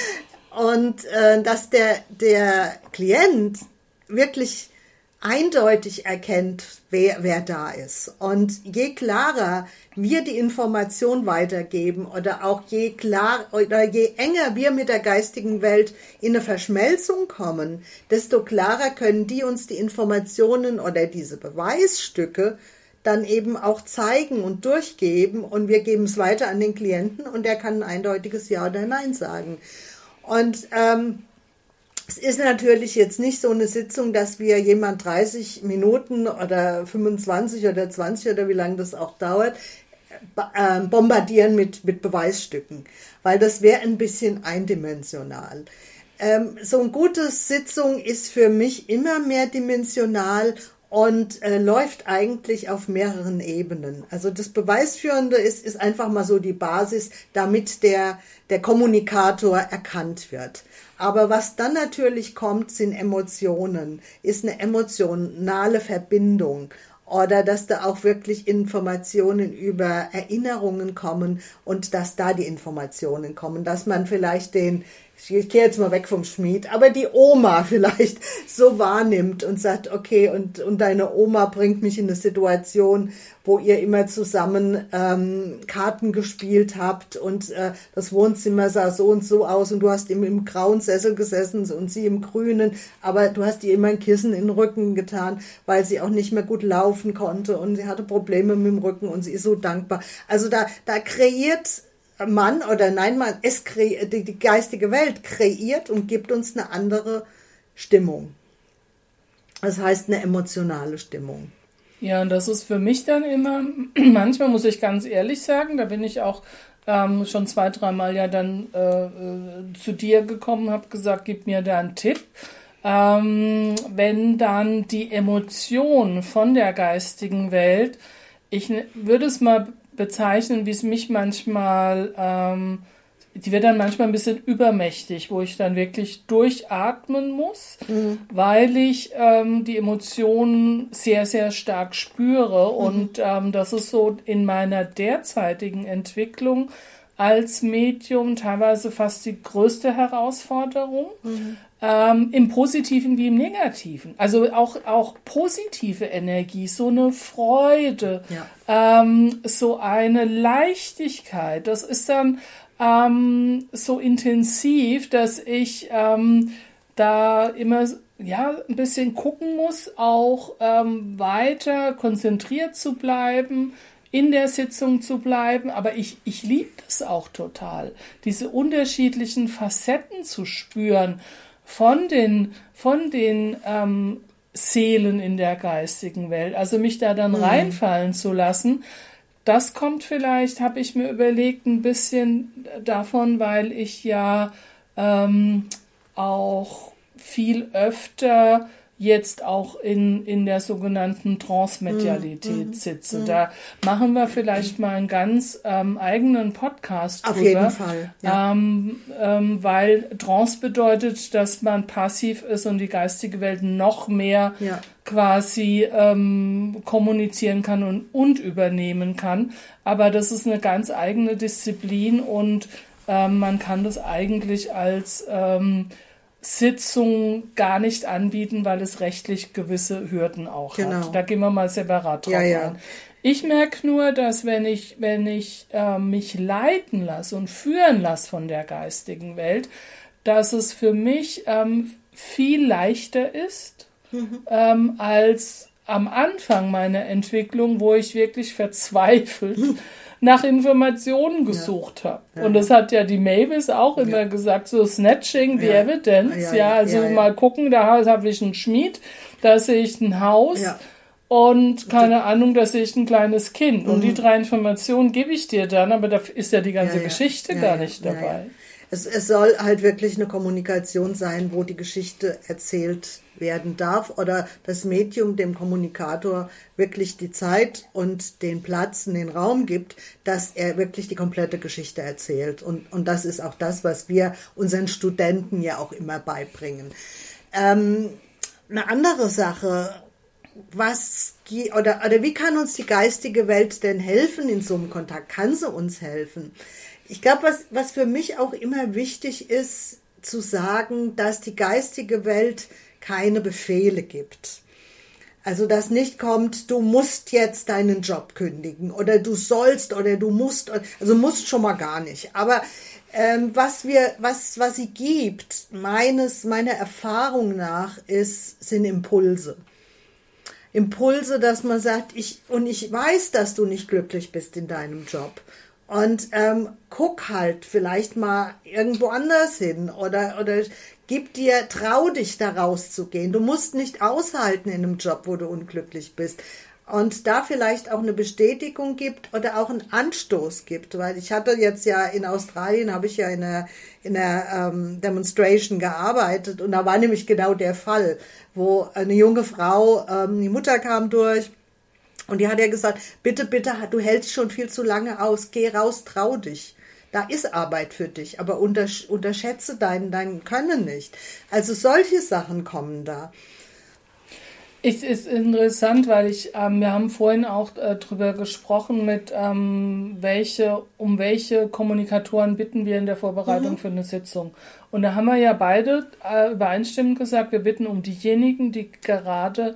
Und äh, dass der, der Klient wirklich eindeutig erkennt, wer, wer da ist. Und je klarer wir die Information weitergeben oder auch je klar oder je enger wir mit der geistigen Welt in eine Verschmelzung kommen, desto klarer können die uns die Informationen oder diese Beweisstücke dann eben auch zeigen und durchgeben und wir geben es weiter an den Klienten und der kann ein eindeutiges Ja oder Nein sagen. Und ähm, es ist natürlich jetzt nicht so eine Sitzung, dass wir jemand dreißig Minuten oder fünfundzwanzig oder zwanzig oder wie lange das auch dauert, bombardieren mit, mit Beweisstücken, weil das wäre ein bisschen eindimensional. Ähm, so eine gute Sitzung ist für mich immer mehrdimensional und äh, läuft eigentlich auf mehreren Ebenen. Also das Beweisführende ist, ist einfach mal so die Basis, damit der, der Kommunikator erkannt wird. Aber was dann natürlich kommt, sind Emotionen, ist eine emotionale Verbindung oder dass da auch wirklich Informationen über Erinnerungen kommen und dass da die Informationen kommen, dass man vielleicht den, ich gehe jetzt mal weg vom Schmied, aber die Oma vielleicht so wahrnimmt und sagt, okay, und, und deine Oma bringt mich in eine Situation, wo ihr immer zusammen ähm, Karten gespielt habt und äh, das Wohnzimmer sah so und so aus und du hast im, im grauen Sessel gesessen und sie im grünen, aber du hast ihr immer ein Kissen in den Rücken getan, weil sie auch nicht mehr gut laufen konnte und sie hatte Probleme mit dem Rücken und sie ist so dankbar. Also da, da kreiert Mann oder nein, Mann, es kreiert, die, die geistige Welt kreiert und gibt uns eine andere Stimmung. Das heißt eine emotionale Stimmung. Ja, und das ist für mich dann immer, manchmal muss ich ganz ehrlich sagen, da bin ich auch ähm, schon zwei, dreimal ja dann äh, äh, zu dir gekommen, habe gesagt, gib mir da einen Tipp. Ähm, wenn dann die Emotion von der geistigen Welt, ich würde es mal bezeichnen, wie es mich manchmal, ähm, die wird dann manchmal ein bisschen übermächtig, wo ich dann wirklich durchatmen muss, mhm. weil ich ähm, die Emotionen sehr, sehr stark spüre. Mhm. Und ähm, das ist so in meiner derzeitigen Entwicklung als Medium teilweise fast die größte Herausforderung. Mhm. Ähm, im Positiven wie im Negativen. Also auch, auch positive Energie, so eine Freude, ja. ähm, so eine Leichtigkeit. Das ist dann ähm, so intensiv, dass ich ähm, da immer ja, ein bisschen gucken muss, auch ähm, weiter konzentriert zu bleiben, in der Sitzung zu bleiben, aber ich, ich liebe das auch total, diese unterschiedlichen Facetten zu spüren, von den, von den ähm, Seelen in der geistigen Welt, also mich da dann mhm. reinfallen zu lassen, das kommt vielleicht, habe ich mir überlegt, ein bisschen davon, weil ich ja ähm, auch viel öfter jetzt auch in, in der sogenannten Trance-Medialität mm, sitze. Mm, da machen wir vielleicht mal einen ganz ähm, eigenen Podcast drüber. Auf jeden Fall. Ja. Ähm, ähm, weil Trance bedeutet, dass man passiv ist und die geistige Welt noch mehr ja. quasi ähm, kommunizieren kann und, und übernehmen kann. Aber das ist eine ganz eigene Disziplin und ähm, man kann das eigentlich als ähm, Sitzung gar nicht anbieten, weil es rechtlich gewisse Hürden auch genau. hat. Da gehen wir mal separat drauf ja, ja. ein. Ich merke nur, dass wenn ich, wenn ich äh, mich leiten lasse und führen lasse von der geistigen Welt, dass es für mich ähm, viel leichter ist, mhm. ähm, als am Anfang meiner Entwicklung, wo ich wirklich verzweifelt mhm. nach Informationen gesucht ja. habe. Ja. Und das hat ja die Mavis auch ja. immer gesagt, so snatching the ja. evidence. Ja, ja, ja also ja, ja. mal gucken, da habe ich einen Schmied, da sehe ich ein Haus. Ja. und keine Ahnung, da sehe ich ein kleines Kind. Mhm. Und die drei Informationen gebe ich dir dann, aber da ist ja die ganze ja, ja. Geschichte ja, gar ja. nicht dabei. Ja, ja. Es, es soll halt wirklich eine Kommunikation sein, wo die Geschichte erzählt werden darf oder das Medium dem Kommunikator wirklich die Zeit und den Platz und den Raum gibt, dass er wirklich die komplette Geschichte erzählt. Und, und das ist auch das, was wir unseren Studenten ja auch immer beibringen. Ähm, eine andere Sache, was oder, oder wie kann uns die geistige Welt denn helfen in so einem Kontakt? Kann sie uns helfen? Ich glaube, was, was für mich auch immer wichtig ist, zu sagen, dass die geistige Welt keine Befehle gibt. Also, dass nicht kommt, du musst jetzt deinen Job kündigen oder du sollst oder du musst, also musst schon mal gar nicht. Aber ähm, was wir, was, was sie gibt, meines, meiner Erfahrung nach, ist, sind Impulse. Impulse, dass man sagt, ich, und ich weiß, dass du nicht glücklich bist in deinem Job. Und ähm, guck halt vielleicht mal irgendwo anders hin oder, oder gib dir, trau dich da rauszugehen. Du musst nicht aushalten in einem Job, wo du unglücklich bist. Und da vielleicht auch eine Bestätigung gibt oder auch einen Anstoß gibt. Weil ich hatte jetzt ja in Australien, habe ich ja in einer, in einer ähm, Demonstration gearbeitet. Und da war nämlich genau der Fall, wo eine junge Frau, ähm, die Mutter kam durch. Und die hat ja gesagt, bitte, bitte, du hältst schon viel zu lange aus, geh raus, trau dich. Da ist Arbeit für dich, aber untersch- unterschätze dein, dein Können nicht. Also solche Sachen kommen da. Es ist interessant, weil ich, ähm, wir haben vorhin auch äh, drüber gesprochen, mit ähm, welche, um welche Kommunikatoren bitten wir in der Vorbereitung mhm. für eine Sitzung. Und da haben wir ja beide äh, übereinstimmend gesagt, wir bitten um diejenigen, die gerade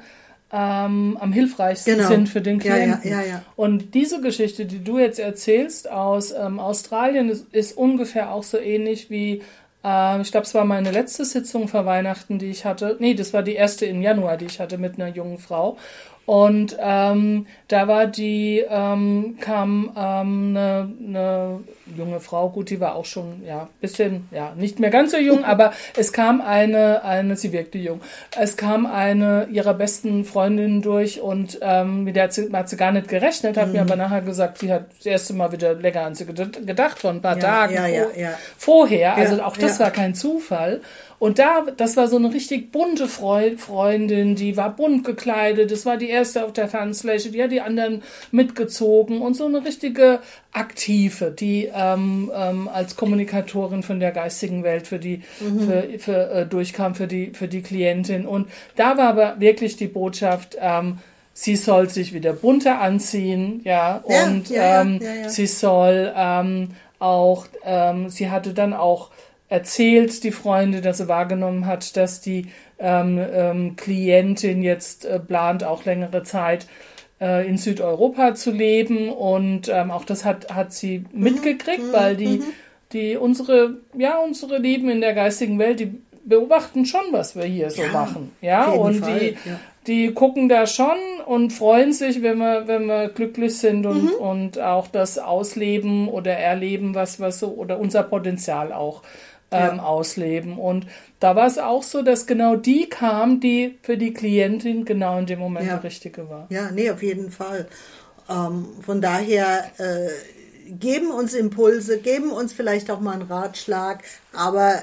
Ähm, am hilfreichsten genau. sind für den Klienten. Ja, ja, ja, ja. Und diese Geschichte, die du jetzt erzählst aus ähm, Australien, ist, ist ungefähr auch so ähnlich wie, äh, ich glaube, es war meine letzte Sitzung vor Weihnachten, die ich hatte. Nee, das war die erste im Januar, die ich hatte mit einer jungen Frau. Und ähm, da war die, ähm, kam ähm, eine, eine junge Frau, gut, die war auch schon, ja, bisschen, ja, nicht mehr ganz so jung, aber es kam eine, eine, sie wirkte jung, es kam eine ihrer besten Freundinnen durch und ähm, mit der hat sie, hat sie gar nicht gerechnet, hat mhm. mir aber nachher gesagt, sie hat das erste Mal wieder länger an sie gedacht, vor ein paar ja, Tagen ja, ja, vor, ja. vorher, also auch das ja. war kein Zufall. Und da, das war so eine richtig bunte Freundin, die war bunt gekleidet, das war die erste auf der Tanzfläche, die hat die anderen mitgezogen und so eine richtige Aktive, die ähm, ähm, als Kommunikatorin von der geistigen Welt für die, mhm. für, für, äh, durchkam, für die, für die Klientin. Und da war aber wirklich die Botschaft, ähm, sie soll sich wieder bunter anziehen, ja, ja und ja, ähm, ja, ja, ja. sie soll ähm, auch, ähm, sie hatte dann auch erzählt, die Freunde, dass sie wahrgenommen hat, dass die ähm, ähm, Klientin jetzt äh, plant, auch längere Zeit äh, in Südeuropa zu leben. Und ähm, auch das hat, hat sie mhm, mitgekriegt, mhm, weil die, mhm. die unsere, ja, unsere Lieben in der geistigen Welt, die beobachten schon, was wir hier so ja, machen. Ja, und Fall, die, ja. die gucken da schon und freuen sich, wenn wir, wenn wir glücklich sind und, mhm. und auch das ausleben oder erleben, was wir so, oder unser Potenzial auch Ähm, ja. ausleben. Und da war es auch so, dass genau die kam, die für die Klientin genau in dem Moment ja. die richtige war. Ja, nee, auf jeden Fall. Ähm, von daher äh, geben uns Impulse, geben uns vielleicht auch mal einen Ratschlag, aber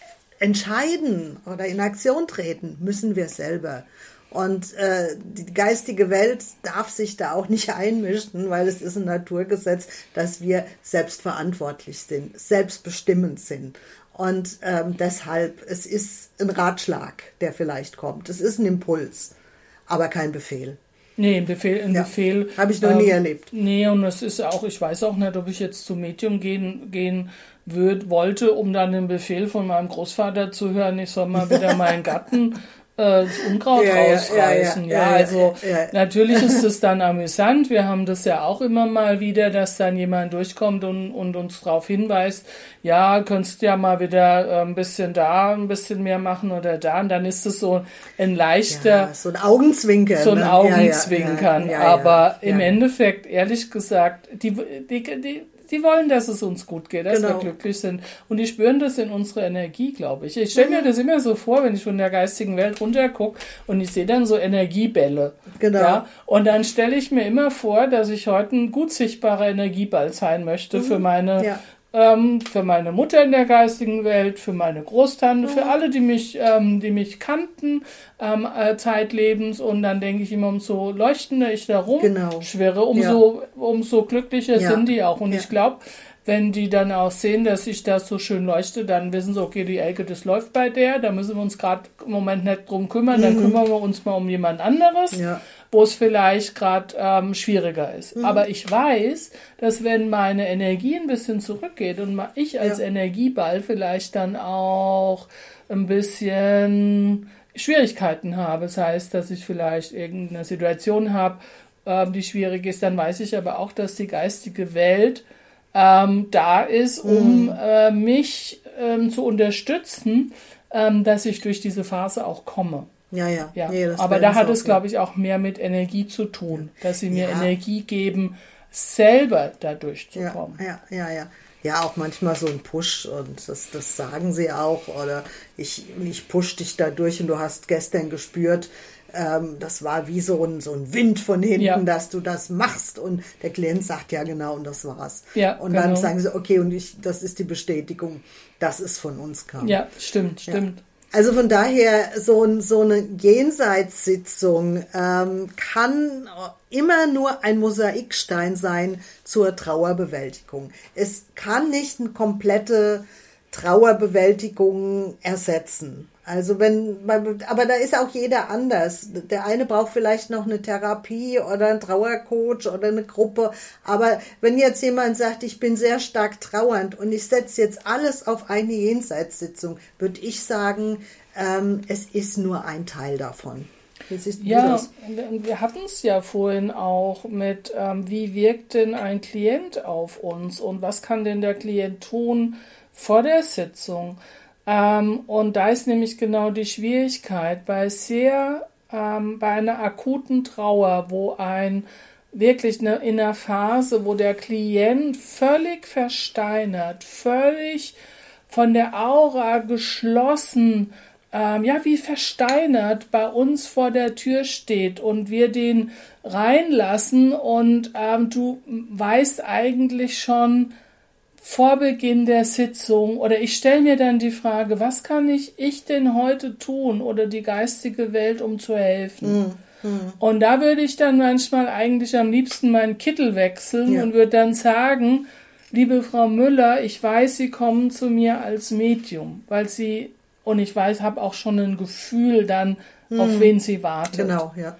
entscheiden oder in Aktion treten müssen wir selber. Und äh, die geistige Welt darf sich da auch nicht einmischen, weil es ist ein Naturgesetz, dass wir selbstverantwortlich sind, selbstbestimmend sind. Und ähm, deshalb, es ist ein Ratschlag, der vielleicht kommt. Es ist ein Impuls, aber kein Befehl. Nee, ein Befehl, ein ja, Befehl. Habe ich noch ähm, nie erlebt. Nee, und es ist auch, ich weiß auch nicht, ob ich jetzt zum Medium gehen, gehen würd, wollte, um dann den Befehl von meinem Großvater zu hören, ich soll mal wieder meinen Garten das Unkraut ja, rausreißen. Ja, ja, ja, ja, ja also ja, ja. natürlich ist es dann amüsant. Wir haben das ja auch immer mal wieder, dass dann jemand durchkommt und, und uns darauf hinweist, ja, könntest ja mal wieder ein bisschen da, ein bisschen mehr machen oder da. Und dann ist es so ein leichter... Ja, so ein Augenzwinkern. So ein ne? Augenzwinkern. Ja, ja, ja, Aber ja, im ja. Endeffekt, ehrlich gesagt, die, die, die die wollen, dass es uns gut geht, dass Genau. wir glücklich sind. Und die spüren das in unserer Energie, glaube ich. Ich stelle mir das immer so vor, wenn ich von der geistigen Welt runtergucke und ich sehe dann so Energiebälle. Genau. Ja? Und dann stelle ich mir immer vor, dass ich heute ein gut sichtbarer Energieball sein möchte mhm. für meine... Ja. Ähm, für meine Mutter in der geistigen Welt, für meine Großtante, für alle, die mich, ähm, die mich kannten, ähm, äh, zeitlebens. Und dann denke ich immer, umso leuchtender ich da rum Genau. schwirre, umso, ja. umso glücklicher Ja. sind die auch. Und Ja. ich glaube, wenn die dann auch sehen, dass ich da so schön leuchte, dann wissen sie, okay, die Elke, das läuft bei der, da müssen wir uns gerade im Moment nicht drum kümmern, mhm. dann kümmern wir uns mal um jemand anderes. Ja. Wo es vielleicht gerade ähm, schwieriger ist. Mhm. Aber ich weiß, dass wenn meine Energie ein bisschen zurückgeht und ich als ja. Energieball vielleicht dann auch ein bisschen Schwierigkeiten habe, das heißt, dass ich vielleicht irgendeine Situation habe, ähm, die schwierig ist, dann weiß ich aber auch, dass die geistige Welt ähm, da ist, um mhm. äh, mich ähm, zu unterstützen, ähm, dass ich durch diese Phase auch komme. Ja, ja. ja. Nee, das aber da hat es, glaube ich, auch mehr mit Energie zu tun, dass sie mir ja. Energie geben, selber da durchzukommen. Ja, ja, ja, ja. Ja, auch manchmal so ein Push und das, das sagen sie auch. Oder ich, ich push dich da durch und du hast gestern gespürt, ähm, das war wie so ein, so ein Wind von hinten, ja. dass du das machst. Und der Klient sagt, ja genau, und das war's. Ja, und genau. dann sagen sie, okay, und ich, das ist die Bestätigung, dass es von uns kam. Ja, stimmt, stimmt. Ja. Also von daher, so, ein, so eine Jenseitssitzung ähm, kann immer nur ein Mosaikstein sein zur Trauerbewältigung. Es kann nicht eine komplette Trauerbewältigung ersetzen. Also wenn, aber da ist auch jeder anders. Der eine braucht vielleicht noch eine Therapie oder einen Trauercoach oder eine Gruppe. Aber wenn jetzt jemand sagt, ich bin sehr stark trauernd und ich setze jetzt alles auf eine Jenseitssitzung, würde ich sagen, ähm, es ist nur ein Teil davon. Ja, wir hatten es ja vorhin auch mit, ähm, wie wirkt denn ein Klient auf uns und was kann denn der Klient tun vor der Sitzung? Ähm, und da ist nämlich genau die Schwierigkeit, bei sehr, ähm, bei einer akuten Trauer, wo ein wirklich eine, in einer Phase, wo der Klient völlig versteinert, völlig von der Aura geschlossen, ähm, ja, wie versteinert bei uns vor der Tür steht und wir den reinlassen und ähm, du weißt eigentlich schon, vor Beginn der Sitzung oder ich stelle mir dann die Frage, was kann ich, ich denn heute tun oder die geistige Welt, um zu helfen? Mm, mm. Und da würde ich dann manchmal eigentlich am liebsten meinen Kittel wechseln ja. und würde dann sagen, liebe Frau Müller, ich weiß, Sie kommen zu mir als Medium, weil Sie, und ich weiß, habe auch schon ein Gefühl dann, mm. auf wen Sie wartet. Genau, ja.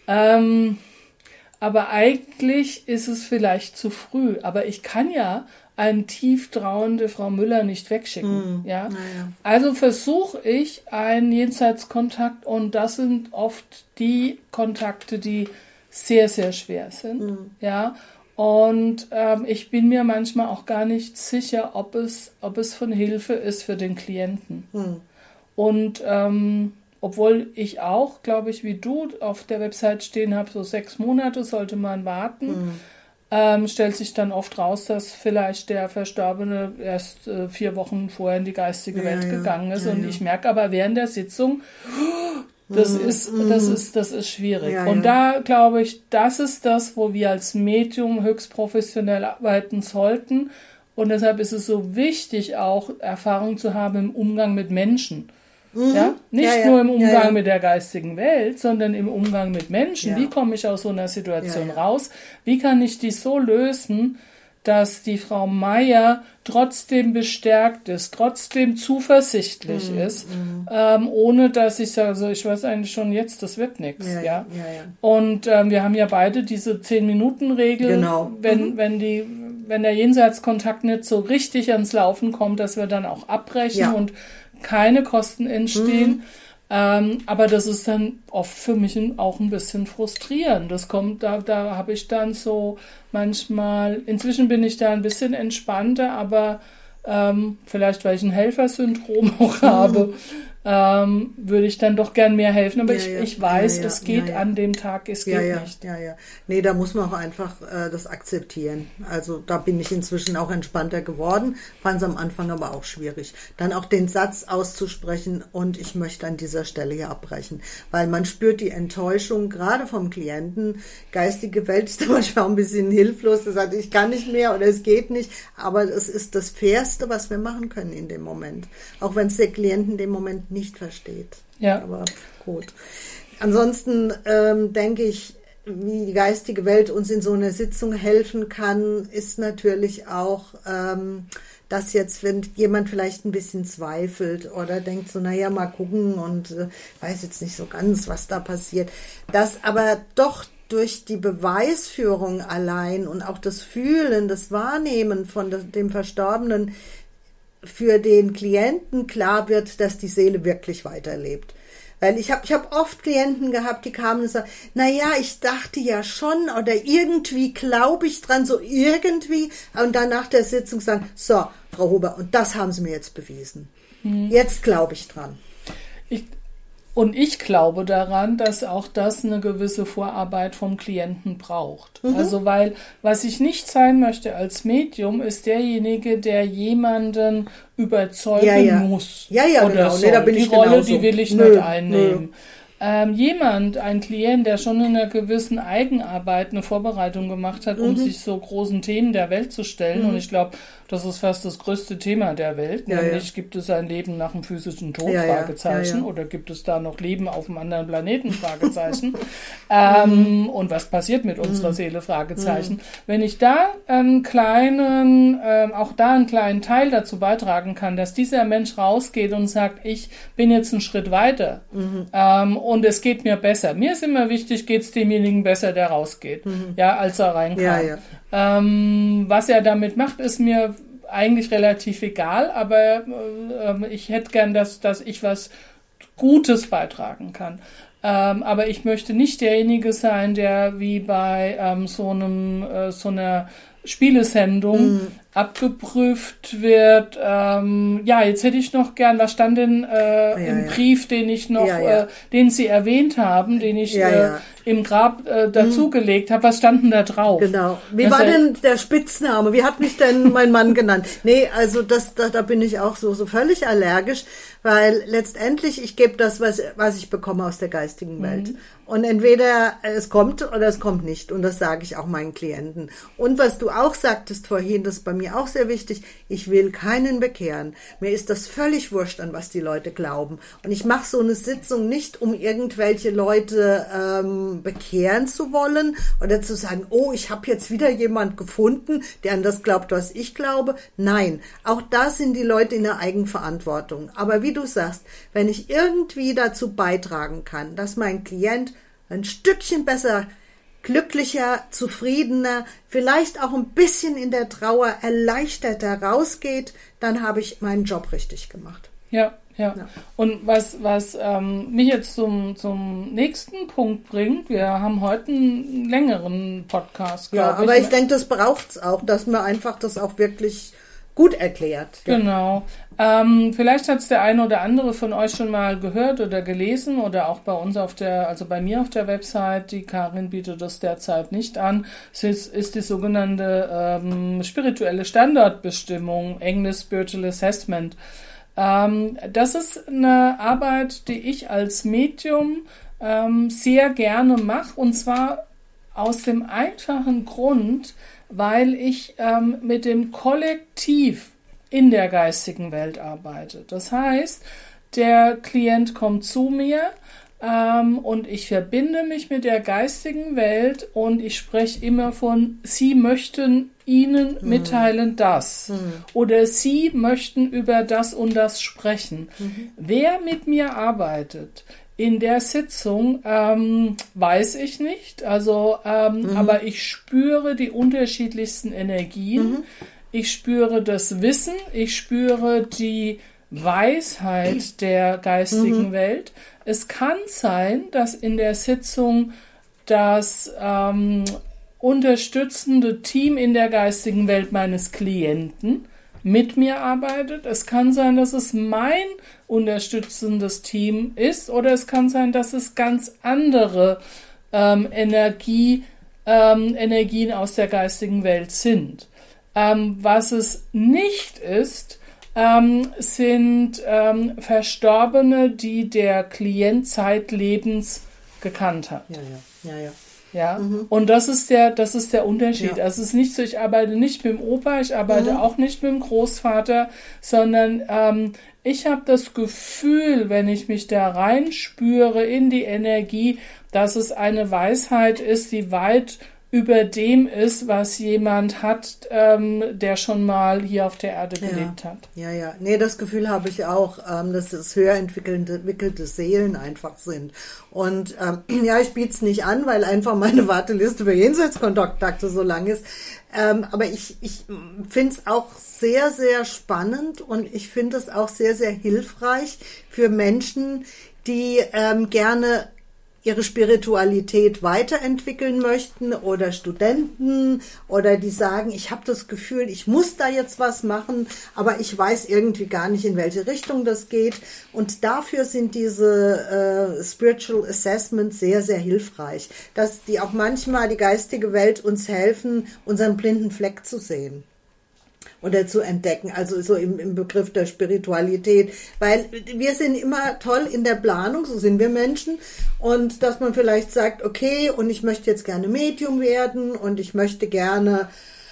Ähm, aber eigentlich ist es vielleicht zu früh, aber ich kann ja eine tief trauernde Frau Müller nicht wegschicken. Mm, ja? ja. Also versuche ich einen Jenseitskontakt und das sind oft die Kontakte, die sehr, sehr schwer sind. Mm. Ja? Und ähm, ich bin mir manchmal auch gar nicht sicher, ob es, ob es von Hilfe ist für den Klienten. Mm. Und ähm, obwohl ich auch, glaube ich, wie du auf der Website stehen habe, so sechs Monate sollte man warten, mm. Ähm, stellt sich dann oft raus, dass vielleicht der Verstorbene erst äh, vier Wochen vorher in die geistige ja, Welt ja, gegangen ist. Ja, und ja. ich merke aber während der Sitzung, das, mhm. ist, das, ist, das ist schwierig. Ja, und ja. da glaube ich, das ist das, wo wir als Medium höchst professionell arbeiten sollten. Und deshalb ist es so wichtig, auch Erfahrung zu haben im Umgang mit Menschen. Mhm. Ja? Nicht ja, ja. nur im Umgang ja, ja. mit der geistigen Welt, sondern im Umgang mit Menschen. Ja. Wie komme ich aus so einer Situation ja, ja. raus? Wie kann ich die so lösen, dass die Frau Meier trotzdem bestärkt ist, trotzdem zuversichtlich mhm. ist, mhm. Ähm, ohne dass ich sage, also ich weiß eigentlich schon jetzt, das wird nichts. Ja, ja. Ja, ja. Und ähm, wir haben ja beide diese zehn-Minuten-Regel, genau. wenn, mhm. wenn die wenn der Jenseitskontakt nicht so richtig ans Laufen kommt, dass wir dann auch abbrechen ja. und keine Kosten entstehen. Mhm. Ähm, aber das ist dann oft für mich auch ein bisschen frustrierend. Das kommt, da, da habe ich dann so manchmal, inzwischen bin ich da ein bisschen entspannter, aber ähm, vielleicht, weil ich ein Helfersyndrom auch mhm. habe, ähm, würde ich dann doch gern mehr helfen. Aber ja, ich, ja. ich weiß, ja, ja. es geht ja, ja. an dem Tag, es ja, geht ja. nicht. Ja, ja. Nee, da muss man auch einfach äh, das akzeptieren. Also da bin ich inzwischen auch entspannter geworden, fand es am Anfang aber auch schwierig. Dann auch den Satz auszusprechen und ich möchte an dieser Stelle hier abbrechen. Weil man spürt die Enttäuschung, gerade vom Klienten. Geistige Welt ist da manchmal auch ein bisschen hilflos. Er sagt, ich kann nicht mehr oder es geht nicht. Aber es ist das Fairste, was wir machen können in dem Moment. Auch wenn es der Klient in dem Moment nicht versteht. Ja. Aber gut. Ansonsten ähm, denke ich, wie die geistige Welt uns in so einer Sitzung helfen kann, ist natürlich auch, ähm, dass jetzt, wenn jemand vielleicht ein bisschen zweifelt oder denkt so, naja, mal gucken und äh, weiß jetzt nicht so ganz, was da passiert, dass aber doch durch die Beweisführung allein und auch das Fühlen, das Wahrnehmen von dem Verstorbenen für den Klienten klar wird, dass die Seele wirklich weiterlebt. Weil ich habe ich hab oft Klienten gehabt, die kamen und sagen, naja, ich dachte ja schon oder irgendwie glaube ich dran, so irgendwie. Und dann nach der Sitzung sagen, so, Frau Huber, und das haben Sie mir jetzt bewiesen. Mhm. Jetzt glaube ich dran. Ich Und ich glaube daran, dass auch das eine gewisse Vorarbeit vom Klienten braucht. Mhm. Also weil, was ich nicht sein möchte als Medium, ist derjenige, der jemanden überzeugen ja, ja. muss. Ja, ja, oder genau. soll. Nee, da bin die ich Rolle, genauso. die will ich nö, nicht einnehmen. Nö. Ähm, jemand, ein Klient, der schon in einer gewissen Eigenarbeit eine Vorbereitung gemacht hat, um Mhm. sich so großen Themen der Welt zu stellen, Mhm. und ich glaube, das ist fast das größte Thema der Welt, ja, nämlich ja. gibt es ein Leben nach dem physischen Tod, ja, ja. Fragezeichen, ja, ja. oder gibt es da noch Leben auf einem anderen Planeten, Fragezeichen, ähm, mhm. und was passiert mit unserer mhm. Seele, Fragezeichen. Mhm. Wenn ich da einen kleinen, ähm, auch da einen kleinen Teil dazu beitragen kann, dass dieser Mensch rausgeht und sagt, ich bin jetzt einen Schritt weiter, mhm. ähm, und es geht mir besser. Mir ist immer wichtig, geht es demjenigen besser, der rausgeht, mhm. ja, als er reinkam. Ja, ja. Ähm, was er damit macht, ist mir eigentlich relativ egal, aber äh, ich hätte gern, dass, dass ich was Gutes beitragen kann. Ähm, aber ich möchte nicht derjenige sein, der wie bei ähm, so einem äh, so einer Spielesendung mm. abgeprüft wird. Ähm, ja, jetzt hätte ich noch gern, was stand denn äh, ja, im ja. Brief, den ich noch, ja, ja. Äh, den Sie erwähnt haben, den ich ja, äh, ja. im Grab äh, dazugelegt habe. Was stand denn da drauf? Genau. Wie das war heißt, denn der Spitzname? Wie hat mich denn mein Mann genannt? Nee, also das, da, da bin ich auch so, so völlig allergisch, weil letztendlich ich gebe das, was, was ich bekomme aus der geistigen Welt. Mhm. Und entweder es kommt oder es kommt nicht. Und das sage ich auch meinen Klienten. Und was du auch sagtest vorhin, das ist bei mir auch sehr wichtig, ich will keinen bekehren. Mir ist das völlig wurscht, an was die Leute glauben. Und ich mache so eine Sitzung nicht, um irgendwelche Leute ähm, bekehren zu wollen oder zu sagen, oh, ich habe jetzt wieder jemand gefunden, der an das glaubt, was ich glaube. Nein, auch da sind die Leute in der Eigenverantwortung. Aber wie du sagst, wenn ich irgendwie dazu beitragen kann, dass mein Klient ein Stückchen besser, glücklicher, zufriedener, vielleicht auch ein bisschen in der Trauer erleichterter rausgeht, dann habe ich meinen Job richtig gemacht. Ja, ja. ja. Und was, was ähm, mich jetzt zum, zum nächsten Punkt bringt, wir haben heute einen längeren Podcast, glaube ja, ich. Aber ich denke, das braucht es auch, dass man einfach das auch wirklich gut erklärt. Ja. Genau. Ähm, vielleicht hat es der eine oder andere von euch schon mal gehört oder gelesen oder auch bei uns auf der, also bei mir auf der Website, die Karin bietet das derzeit nicht an. Es ist, ist die sogenannte ähm, spirituelle Standortbestimmung, Englisch Spiritual Assessment. Ähm, das ist eine Arbeit, die ich als Medium ähm, sehr gerne mache, und zwar aus dem einfachen Grund, weil ich ähm, mit dem Kollektiv in der geistigen Welt arbeite. Das heißt, der Klient kommt zu mir ähm, und ich verbinde mich mit der geistigen Welt und ich spreche immer von, Sie möchten Ihnen mhm. mitteilen das mhm. oder Sie möchten über das und das sprechen. Mhm. Wer mit mir arbeitet, in der Sitzung ähm, weiß ich nicht, also ähm, mhm. aber ich spüre die unterschiedlichsten Energien. Mhm. Ich spüre das Wissen, ich spüre die Weisheit der geistigen mhm. Welt. Es kann sein, dass in der Sitzung das ähm, unterstützende Team in der geistigen Welt meines Klienten mit mir arbeitet. Es kann sein, dass es mein unterstützendes Team ist, oder es kann sein, dass es ganz andere ähm, Energie, ähm, Energien aus der geistigen Welt sind. Ähm, was es nicht ist, ähm, sind ähm, Verstorbene, die der Klient zeitlebens gekannt hat. Ja, ja, ja, ja. Ja, mhm. Und das ist der, das ist der Unterschied. Ja. Also es ist nicht so, ich arbeite nicht mit dem Opa, ich arbeite Mhm. auch nicht mit dem Großvater, sondern ähm, ich habe das Gefühl, wenn ich mich da reinspüre in die Energie, dass es eine Weisheit ist, die weit über dem ist, was jemand hat, ähm, der schon mal hier auf der Erde gelebt ja. hat. Ja, ja. Nee, das Gefühl habe ich auch, ähm, dass es höher entwickelte, entwickelte Seelen einfach sind. Und ähm, ja, ich biete es nicht an, weil einfach meine Warteliste für Jenseitskontakte so lang ist. Ähm, aber ich, ich finde es auch sehr, sehr spannend und ich finde es auch sehr, sehr hilfreich für Menschen, die ähm, gerne ihre Spiritualität weiterentwickeln möchten oder Studenten oder die sagen, ich habe das Gefühl, ich muss da jetzt was machen, aber ich weiß irgendwie gar nicht, in welche Richtung das geht. Und dafür sind diese äh, Spiritual Assessments sehr, sehr hilfreich, dass die auch manchmal die geistige Welt uns helfen, unseren blinden Fleck zu sehen. Oder zu entdecken, also so im, im Begriff der Spiritualität, weil wir sind immer toll in der Planung, so sind wir Menschen, und dass man vielleicht sagt, okay, und ich möchte jetzt gerne Medium werden und ich möchte gerne,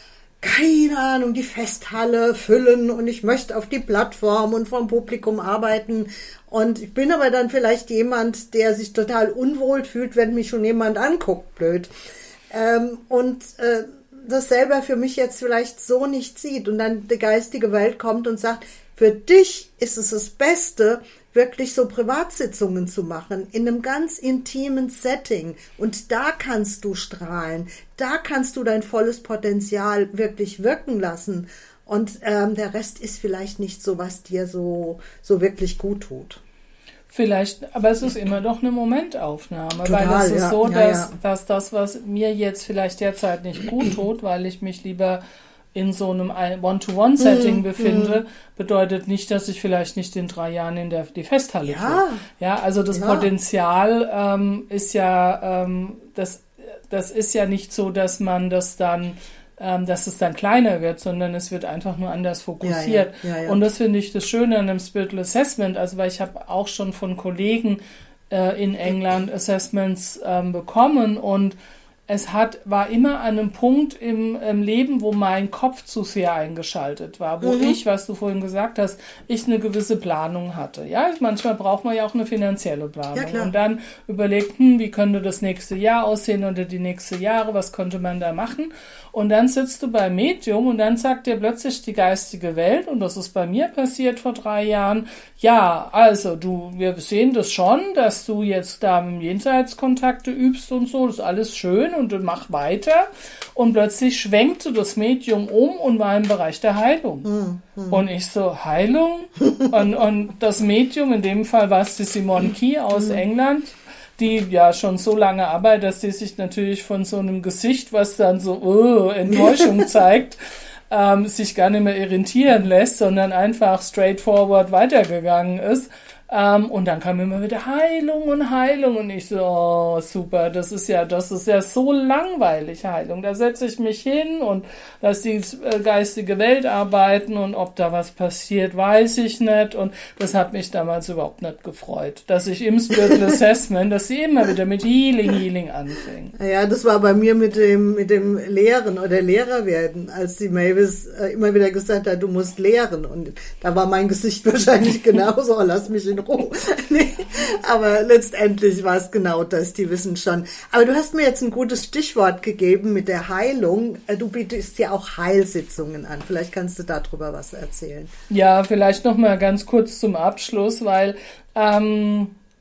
keine Ahnung, die Festhalle füllen und ich möchte auf die Plattform und vom Publikum arbeiten, und ich bin aber dann vielleicht jemand, der sich total unwohl fühlt, wenn mich schon jemand anguckt, blöd, ähm, und äh, das selber für mich jetzt vielleicht so nicht sieht, und dann die geistige Welt kommt und sagt, für dich ist es das Beste, wirklich so Privatsitzungen zu machen, in einem ganz intimen Setting, und da kannst du strahlen, da kannst du dein volles Potenzial wirklich wirken lassen, und ähm, der Rest ist vielleicht nicht so, was dir so, so wirklich gut tut. Vielleicht, aber es ist immer doch eine Momentaufnahme, Total, weil es ist ja, so, ja, dass, ja. dass das, was mir jetzt vielleicht derzeit nicht gut tut, weil ich mich lieber in so einem One-to-One-Setting mm, befinde, mm. bedeutet nicht, dass ich vielleicht nicht in drei Jahren in der die Festhalle Ja. führe. Ja, also das Ja. Potenzial ähm, ist ja, ähm, das, das ist ja nicht so, dass man das dann dass es dann kleiner wird, sondern es wird einfach nur anders fokussiert. Ja, ja, ja, ja. Und das finde ich das Schöne an dem Spiritual Assessment, also weil ich habe auch schon von Kollegen äh, in England Assessments ähm, bekommen, und es hat, war immer an einem Punkt im, im Leben, wo mein Kopf zu sehr eingeschaltet war, wo mhm. ich, was du vorhin gesagt hast, ich eine gewisse Planung hatte. Ja, manchmal braucht man ja auch eine finanzielle Planung. Ja, klar. Und dann überlegt, hm, wie könnte das nächste Jahr aussehen oder die nächsten Jahre, was könnte man da machen? Und dann sitzt du beim Medium und dann sagt dir plötzlich die geistige Welt, und das ist bei mir passiert vor drei Jahren, ja, also du, wir sehen das schon, dass du jetzt da Jenseitskontakte übst und so, das ist alles schön und du mach weiter. Und plötzlich schwenkte das Medium um und war im Bereich der Heilung. Hm, hm. Und ich so, Heilung? und, und das Medium, in dem Fall war es die Simone Key aus hm. England, die ja schon so lange arbeitet, dass die sich natürlich von so einem Gesicht, was dann so uh, Enttäuschung zeigt, ähm, sich gar nicht mehr irritieren lässt, sondern einfach straightforward weitergegangen ist. Ähm, und dann kam immer wieder Heilung und Heilung, und ich so, oh, super, das ist ja, das ist ja so langweilig, Heilung. Da setze ich mich hin und lass die äh, geistige Welt arbeiten, und ob da was passiert, weiß ich nicht. Und das hat mich damals überhaupt nicht gefreut, dass ich im Spiritual Assessment, dass sie immer wieder mit Healing, Healing anfing. Ja, das war bei mir mit dem, mit dem Lehren oder Lehrer werden, als die Mavis äh, immer wieder gesagt hat, du musst lehren. Und da war mein Gesicht wahrscheinlich genauso, oh, lass mich in Ruhe. Nee, aber letztendlich war es genau das, die wissen schon. Aber du hast mir jetzt ein gutes Stichwort gegeben mit der Heilung. Du bietest ja auch Heilsitzungen an. Vielleicht kannst du darüber was erzählen. Ja, vielleicht noch mal ganz kurz zum Abschluss, weil ähm,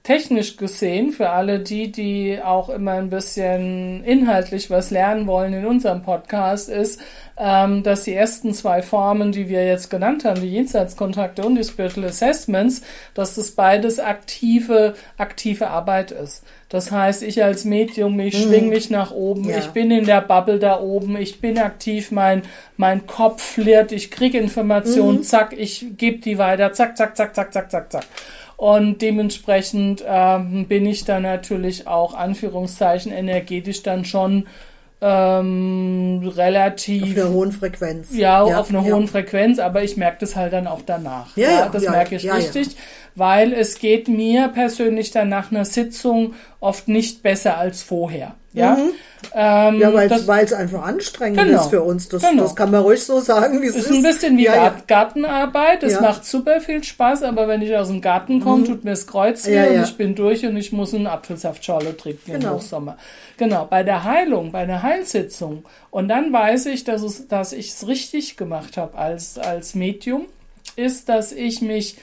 technisch gesehen, für alle die, die auch immer ein bisschen inhaltlich was lernen wollen in unserem Podcast, ist, ähm, dass die ersten zwei Formen, die wir jetzt genannt haben, die Jenseitskontakte und die Spiritual Assessments, dass das beides aktive, aktive Arbeit ist. Das heißt, ich als Medium, ich mhm. schwing mich nach oben, ja. ich bin in der Bubble da oben, ich bin aktiv, mein, mein Kopf flirrt, ich kriege Informationen, mhm. zack, ich gebe die weiter, zack, zack, zack, zack, zack, zack, zack. Und dementsprechend ähm, bin ich dann natürlich auch, Anführungszeichen, energetisch dann schon ähm, relativ... Auf einer hohen Frequenz. Ja, ja auf einer ja. hohen Frequenz, aber ich merke das halt dann auch danach. Ja, ja, ja das ja, merke ich ja, richtig, ja. weil es geht mir persönlich dann nach einer Sitzung oft nicht besser als vorher. Ja, mhm. ähm, ja weil es einfach anstrengend genau, ist für uns. Das, genau. das kann man ruhig so sagen, wie es ist. Ist ein bisschen wie ja, ja. Gartenarbeit. Es ja. macht super viel Spaß, aber wenn ich aus dem Garten komme, mhm. tut mir das Kreuz weh ja, und ja. ich bin durch und ich muss eine Apfelsaftschorle trinken genau. im Hochsommer. Genau, bei der Heilung, bei der Heilsitzung. Und dann weiß ich, dass, es, dass ich es richtig gemacht habe als, als Medium, ist, dass ich mich...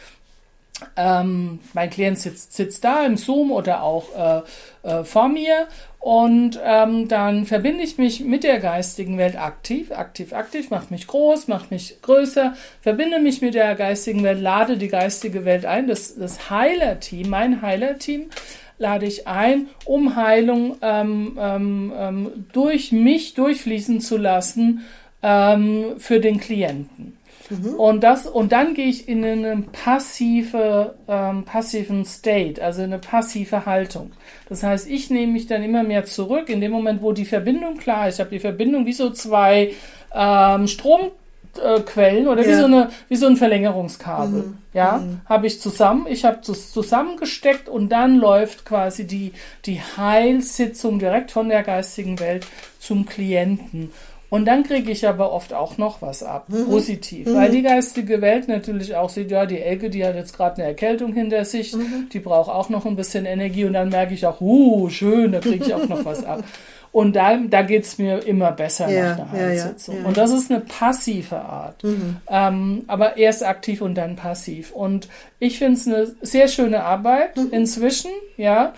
Ähm, mein Klient sitzt, sitzt da im Zoom oder auch äh, äh, vor mir und ähm, dann verbinde ich mich mit der geistigen Welt aktiv, aktiv, aktiv, mache mich groß, mache mich größer, verbinde mich mit der geistigen Welt, lade die geistige Welt ein. Das, das Heiler-Team, mein Heiler-Team, lade ich ein, um Heilung ähm, ähm, ähm, durch mich durchfließen zu lassen ähm, für den Klienten. Mhm. Und das, und dann gehe ich in einen passive, ähm, passiven State, also eine passive Haltung. Das heißt, ich nehme mich dann immer mehr zurück, in dem Moment, wo die Verbindung klar ist. Ich habe die Verbindung wie so zwei ähm, Stromquellen oder ja. wie so eine, wie so ein Verlängerungskabel. Mhm. Ja, mhm. habe ich zusammen, ich habe das zusammengesteckt und dann läuft quasi die, die Heilsitzung direkt von der geistigen Welt zum Klienten. Und dann kriege ich aber oft auch noch was ab, mhm. positiv, mhm. weil die geistige Welt natürlich auch sieht, ja, die Elke, die hat jetzt gerade eine Erkältung hinter sich, mhm. die braucht auch noch ein bisschen Energie und dann merke ich auch, uh, schön, da kriege ich auch noch was ab. Und da, da geht's mir immer besser ja, nach der Heilsitzung. Ja, ja, ja. Und das ist eine passive Art, mhm. ähm, aber erst aktiv und dann passiv. Und ich finde es eine sehr schöne Arbeit mhm. inzwischen, ja.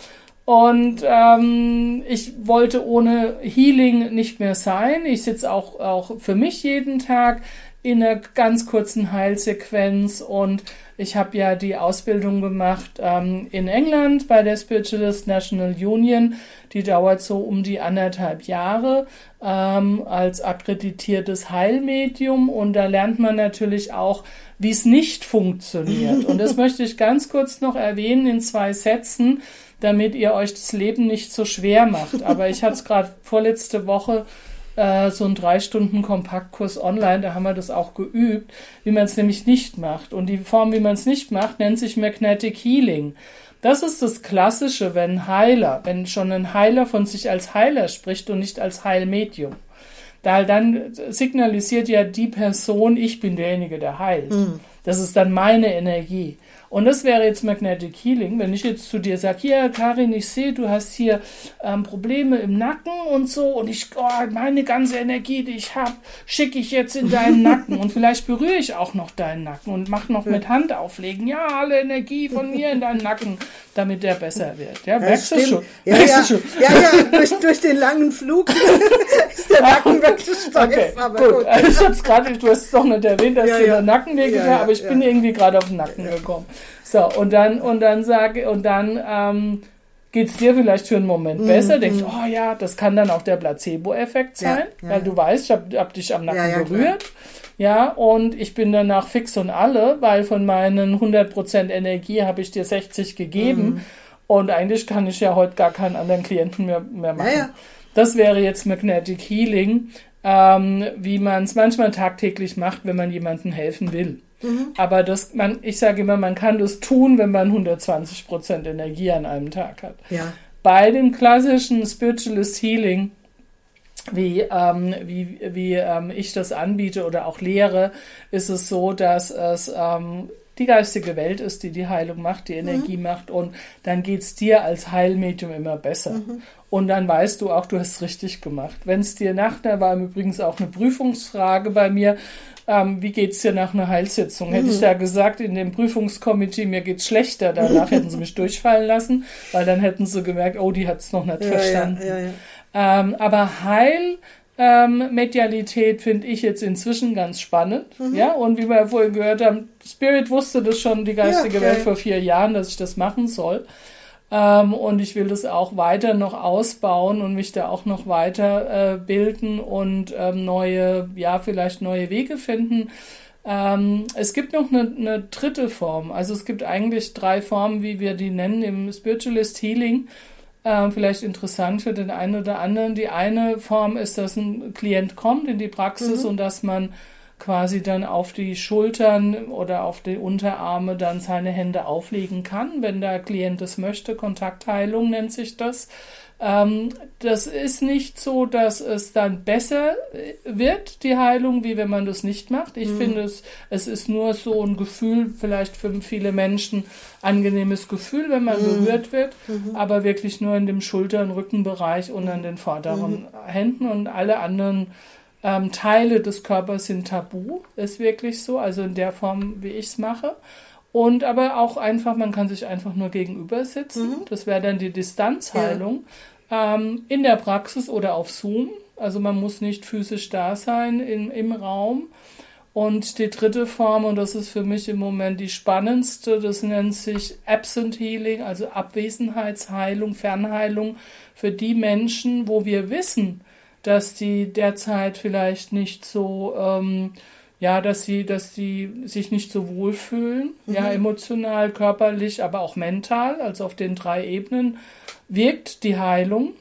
Und ähm, ich wollte ohne Healing nicht mehr sein. Ich sitze auch, auch für mich jeden Tag in einer ganz kurzen Heilsequenz und ich habe ja die Ausbildung gemacht ähm, in England bei der Spiritualist National Union. Die dauert so um die anderthalb Jahre ähm, als akkreditiertes Heilmedium und da lernt man natürlich auch, wie es nicht funktioniert. Und das möchte ich ganz kurz noch erwähnen in zwei Sätzen, damit ihr euch das Leben nicht so schwer macht. Aber ich hatte es gerade vorletzte Woche äh, so einen drei Stunden Kompaktkurs online, da haben wir das auch geübt, wie man es nämlich nicht macht. Und die Form, wie man es nicht macht, nennt sich Magnetic Healing. Das ist das Klassische, wenn Heiler, wenn schon ein Heiler von sich als Heiler spricht und nicht als Heilmedium. Da dann signalisiert ja die Person, ich bin derjenige, der heilt. Mhm. Das ist dann meine Energie. Und das wäre jetzt Magnetic Healing, wenn ich jetzt zu dir sage, hier Karin, ich sehe, du hast hier ähm, Probleme im Nacken und so und ich, oh, meine ganze Energie, die ich habe, schicke ich jetzt in deinen Nacken und vielleicht berühre ich auch noch deinen Nacken und mache noch mit Hand auflegen, ja, alle Energie von mir in deinen Nacken, damit der besser wird. Ja, merkst du schon? Ja, merkst ja, du schon? ja, ja, durch, durch den langen Flug ist der Nacken wirklich steif. Okay, aber gut. gut. Also ich hab's gerade, du hast es doch nicht erwähnt, dass Ja, dir ja. der Nacken wehgetan, Ja, ja, aber ich ja. bin irgendwie gerade auf den Nacken gekommen. So, und dann, und dann sage, und dann, ähm, geht's dir vielleicht für einen Moment Mhm, besser, denkst, mhm. oh ja, das kann dann auch der Placebo-Effekt sein, Ja, ja, weil ja. du weißt, ich hab, hab dich am Nacken Ja, ja, berührt. Ja, und ich bin danach fix und alle, weil von meinen hundert Prozent Energie habe ich dir sechzig gegeben. Mhm. Und eigentlich kann ich ja heute gar keinen anderen Klienten mehr, mehr machen. Ja, ja. Das wäre jetzt Magnetic Healing, ähm, wie man es manchmal tagtäglich macht, wenn man jemandem helfen will. Mhm. Aber das, man, ich sage immer, man kann das tun, wenn man hundertzwanzig Prozent Energie an einem Tag hat. Ja. Bei dem klassischen Spiritualist Healing, wie, ähm, wie, wie ähm, ich das anbiete oder auch lehre, ist es so, dass es ähm, die geistige Welt ist, die die Heilung macht, die Energie mhm. macht und dann geht's dir als Heilmedium immer besser. Mhm. Und dann weißt du auch, du hast es richtig gemacht. Wenn es dir nach, da war übrigens auch eine Prüfungsfrage bei mir, ähm, wie geht's dir nach einer Heilsitzung? Mhm. Hätte ich da gesagt, in dem Prüfungskomitee, mir geht's schlechter, danach hätten sie mich durchfallen lassen, weil dann hätten sie gemerkt, oh, die hat's noch nicht ja, verstanden. Ja, ja, ja. Ähm, aber Heil Ähm, Medialität finde ich jetzt inzwischen ganz spannend. Mhm. Ja, und wie wir ja vorhin gehört haben, Spirit wusste das schon, die geistige ja, Welt ja. vor vier Jahren, dass ich das machen soll. Ähm, und ich will das auch weiter noch ausbauen und mich da auch noch weiter äh, bilden und ähm, neue, ja, vielleicht neue Wege finden. Ähm, es gibt noch eine, eine dritte Form. Also es gibt eigentlich drei Formen, wie wir die nennen im Spiritualist Healing. Äh, vielleicht interessant für den einen oder anderen. Die eine Form ist, dass ein Klient kommt in die Praxis mhm. und dass man quasi dann auf die Schultern oder auf die Unterarme dann seine Hände auflegen kann, wenn der Klient das möchte. Kontaktheilung nennt sich das. Ähm, das ist nicht so, dass es dann besser wird, die Heilung, wie wenn man das nicht macht. Ich mhm. finde, es, es ist nur so ein Gefühl, vielleicht für viele Menschen angenehmes Gefühl, wenn man mhm. berührt wird, mhm. aber wirklich nur in dem Schulter- und Rückenbereich und an den vorderen mhm. Händen und alle anderen ähm, Teile des Körpers sind tabu, ist wirklich so, also in der Form, wie ich es mache. Und aber auch einfach, man kann sich einfach nur gegenüber sitzen. Mhm. Das wäre dann die Distanzheilung ja. ähm, in der Praxis oder auf Zoom. Also man muss nicht physisch da sein in, im Raum. Und die dritte Form, und das ist für mich im Moment die spannendste, das nennt sich Absent Healing, also Abwesenheitsheilung, Fernheilung für die Menschen, wo wir wissen, dass die derzeit vielleicht nicht so... Ähm, Ja, dass sie, dass sie sich nicht so wohlfühlen, mhm. ja, emotional, körperlich, aber auch mental, also auf den drei Ebenen wirkt die Heilung.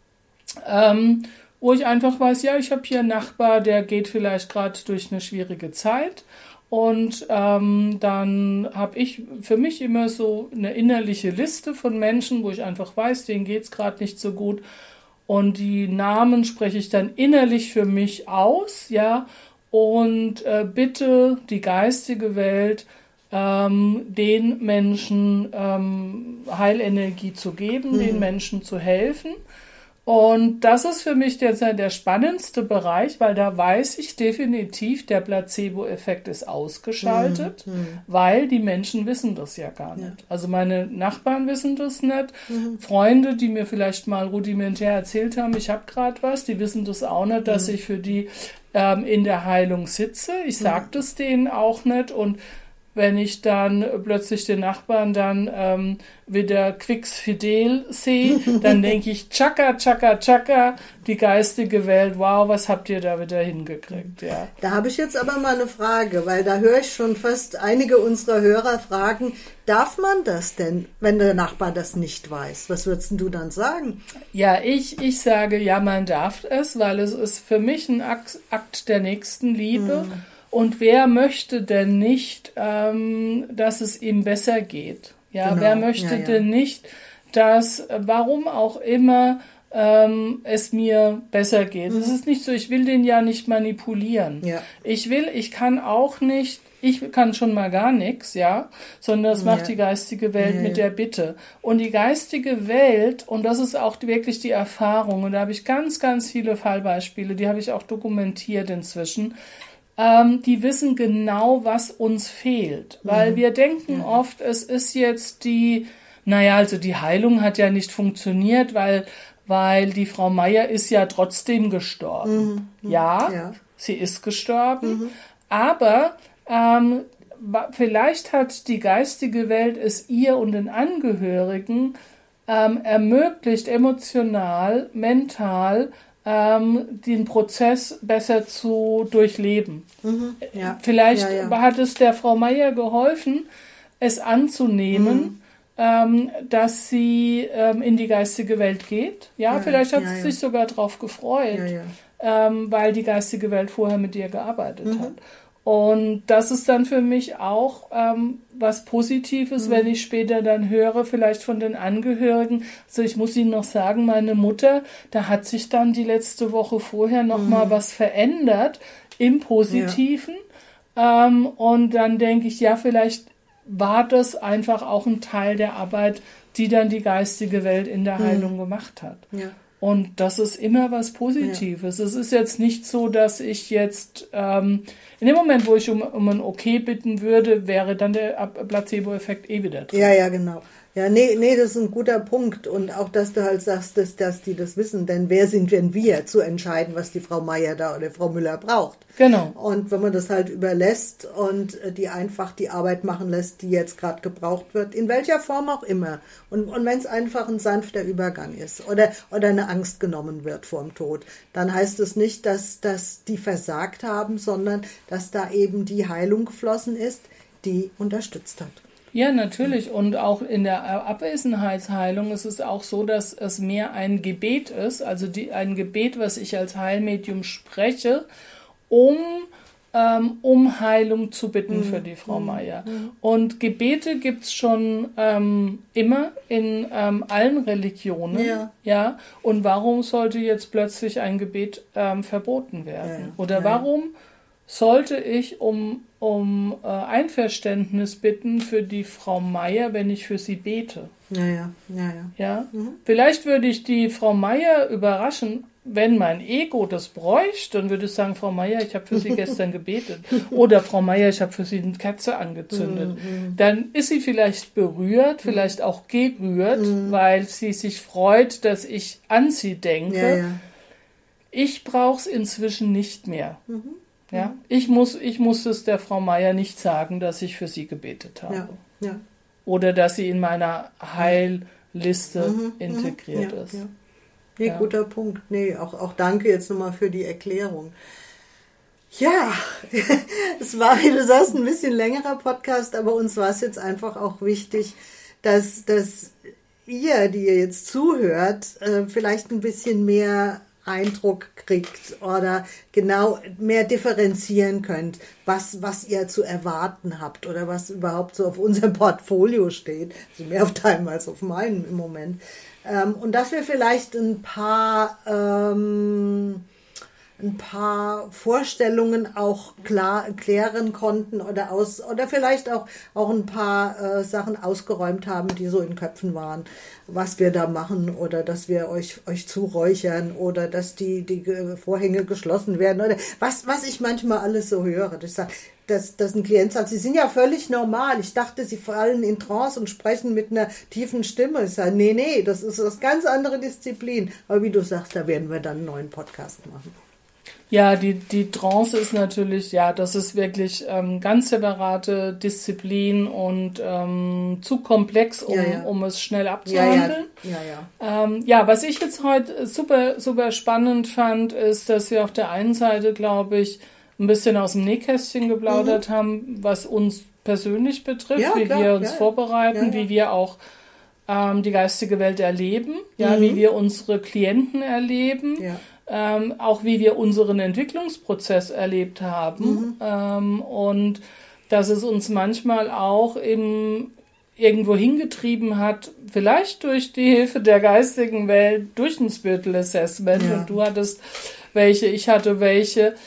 Ähm, wo ich einfach weiß, ja, ich habe hier einen Nachbar, der geht vielleicht gerade durch eine schwierige Zeit und ähm, dann habe ich für mich immer so eine innerliche Liste von Menschen, wo ich einfach weiß, denen geht's gerade nicht so gut und die Namen spreche ich dann innerlich für mich aus, ja. Und äh, bitte die geistige Welt, ähm, den Menschen ähm, Heilenergie zu geben, mhm. den Menschen zu helfen. Und das ist für mich derzeit der spannendste Bereich, weil da weiß ich definitiv, der Placebo-Effekt ist ausgeschaltet, mhm. weil die Menschen wissen das ja gar nicht. Ja. Also meine Nachbarn wissen das nicht. Mhm. Freunde, die mir vielleicht mal rudimentär erzählt haben, ich habe gerade was, die wissen das auch nicht, dass mhm. ich für die ähm, in der Heilung sitze. Ich sage mhm. das denen auch nicht und wenn ich dann plötzlich den Nachbarn dann ähm, wieder Quix-Fidel sehe, dann denke ich, tschakka, tschakka, tschakka, die geistige Welt, wow, was habt ihr da wieder hingekriegt? Ja. Da habe ich jetzt aber mal eine Frage, weil da höre ich schon fast einige unserer Hörer fragen, darf man das denn, wenn der Nachbar das nicht weiß? Was würdest du dann sagen? Ja, ich, ich sage, ja, man darf es, weil es ist für mich ein Akt, Akt der Nächstenliebe. Hm. Und wer möchte denn nicht, ähm, dass es ihm besser geht? Ja, genau. Wer möchte ja, ja. denn nicht, dass, warum auch immer, ähm, es mir besser geht? Es mhm. ist nicht so, ich will den ja nicht manipulieren. Ja. Ich will, ich kann auch nicht, ich kann schon mal gar nichts, ja, sondern das macht ja. die geistige Welt ja, mit der Bitte. Und die geistige Welt, und das ist auch wirklich die Erfahrung, und da habe ich ganz, ganz viele Fallbeispiele, die habe ich auch dokumentiert inzwischen. Ähm, die wissen genau, was uns fehlt. Weil mhm. wir denken ja. oft, es ist jetzt die, naja, also die Heilung hat ja nicht funktioniert, weil, weil die Frau Meier ist ja trotzdem gestorben. Mhm. Ja, ja, sie ist gestorben, mhm. aber ähm, vielleicht hat die geistige Welt es ihr und den Angehörigen ähm, ermöglicht, emotional, mental, Ähm, den Prozess besser zu durchleben. Mhm, ja. Vielleicht ja, ja. hat es der Frau Meier geholfen, es anzunehmen, mhm. ähm, dass sie ähm, in die geistige Welt geht. Ja, ja vielleicht hat ja, sie ja. sich sogar darauf gefreut, ja, ja. Ähm, weil die geistige Welt vorher mit ihr gearbeitet mhm. hat. Und das ist dann für mich auch ähm, was Positives, mhm. wenn ich später dann höre, vielleicht von den Angehörigen. Also ich muss Ihnen noch sagen, meine Mutter, da hat sich dann die letzte Woche vorher noch mhm. mal was verändert im Positiven. Ja. Ähm, und dann denke ich, ja, vielleicht war das einfach auch ein Teil der Arbeit, die dann die geistige Welt in der Heilung hm. gemacht hat. Ja. Und das ist immer was Positives. Ja. Es ist jetzt nicht so, dass ich jetzt, ähm, in dem Moment, wo ich um, um ein Okay bitten würde, wäre dann der Placebo-Effekt eh wieder drin. Ja, ja, genau. Ja, nee, nee, das ist ein guter Punkt. Und auch, dass du halt sagst, dass, dass die das wissen. Denn wer sind denn wir, zu entscheiden, was die Frau Meier da oder Frau Müller braucht? Genau. Und wenn man das halt überlässt und die einfach die Arbeit machen lässt, die jetzt gerade gebraucht wird, in welcher Form auch immer. Und, und wenn es einfach ein sanfter Übergang ist oder, oder eine Angst genommen wird vor dem Tod, dann heißt es nicht, dass, dass die versagt haben, sondern dass da eben die Heilung geflossen ist, die unterstützt hat. Ja, natürlich. Und auch in der Abwesenheitsheilung ist es auch so, dass es mehr ein Gebet ist, also die, ein Gebet, was ich als Heilmedium spreche, um, ähm, um Heilung zu bitten mhm. für die Frau Meier. Mhm. Und Gebete gibt es schon ähm, immer in ähm, allen Religionen. Ja. Ja. Und warum sollte jetzt plötzlich ein Gebet ähm, verboten werden? Ja, ja. Oder warum sollte ich um, um äh, Einverständnis bitten für die Frau Meier, wenn ich für sie bete? Ja, ja, ja, ja. ja? Mhm. Vielleicht würde ich die Frau Meier überraschen, wenn mein Ego das bräuchte, dann würde ich sagen, Frau Meier, ich habe für Sie gestern gebetet. Oder Frau Meier, ich habe für Sie eine Kerze angezündet. Mhm. Dann ist sie vielleicht berührt, vielleicht auch gerührt, mhm. weil sie sich freut, dass ich an sie denke. Ja, ja. Ich brauche es inzwischen nicht mehr. Mhm. Ja, ich muss, ich muss es der Frau Meier nicht sagen, dass ich für sie gebetet habe. Ja, ja. Oder dass sie in meiner Heilliste mhm, integriert ja, ist. Ja. Nee, ja. Guter Punkt. Nee, auch, auch danke jetzt nochmal für die Erklärung. Ja, es war, wie du sagst, ein bisschen längerer Podcast, aber uns war es jetzt einfach auch wichtig, dass, dass ihr, die ihr jetzt zuhört, vielleicht ein bisschen mehr Eindruck kriegt oder genau mehr differenzieren könnt, was, was ihr zu erwarten habt oder was überhaupt so auf unserem Portfolio steht. Also mehr auf deinem als auf meinem im Moment. Ähm, und dass wir vielleicht ein paar, ähm, ein paar Vorstellungen auch klar klären konnten oder aus oder vielleicht auch auch ein paar äh, Sachen ausgeräumt haben, die so in Köpfen waren, was wir da machen oder dass wir euch euch zuräuchern oder dass die die Vorhänge geschlossen werden oder was was ich manchmal alles so höre. Ich sage, dass, dass ein Klient sagt, sie sind ja völlig normal. Ich dachte, sie fallen in Trance und sprechen mit einer tiefen Stimme. Ich sage, nee, nee, das ist eine ganz andere Disziplin. Aber wie du sagst, da werden wir dann einen neuen Podcast machen. Ja, die, die Trance ist natürlich, ja, das ist wirklich ähm, ganz separate Disziplin und ähm, zu komplex, um, ja, ja. um es schnell abzuhandeln. Ja, ja. Ja, ja. Ähm, ja, was ich jetzt heute super, super spannend fand, ist, dass wir auf der einen Seite, glaube ich, ein bisschen aus dem Nähkästchen geplaudert mhm. haben, was uns persönlich betrifft, ja, wie klar, wir uns ja, vorbereiten, ja, ja. wie wir auch ähm, die geistige Welt erleben, ja, mhm. wie wir unsere Klienten erleben. Ja. Ähm, auch wie wir unseren Entwicklungsprozess erlebt haben mhm. ähm, und dass es uns manchmal auch eben irgendwo hingetrieben hat, vielleicht durch die Hilfe der geistigen Welt, durch ein Spiritual Assessment ja. und du hattest welche, ich hatte welche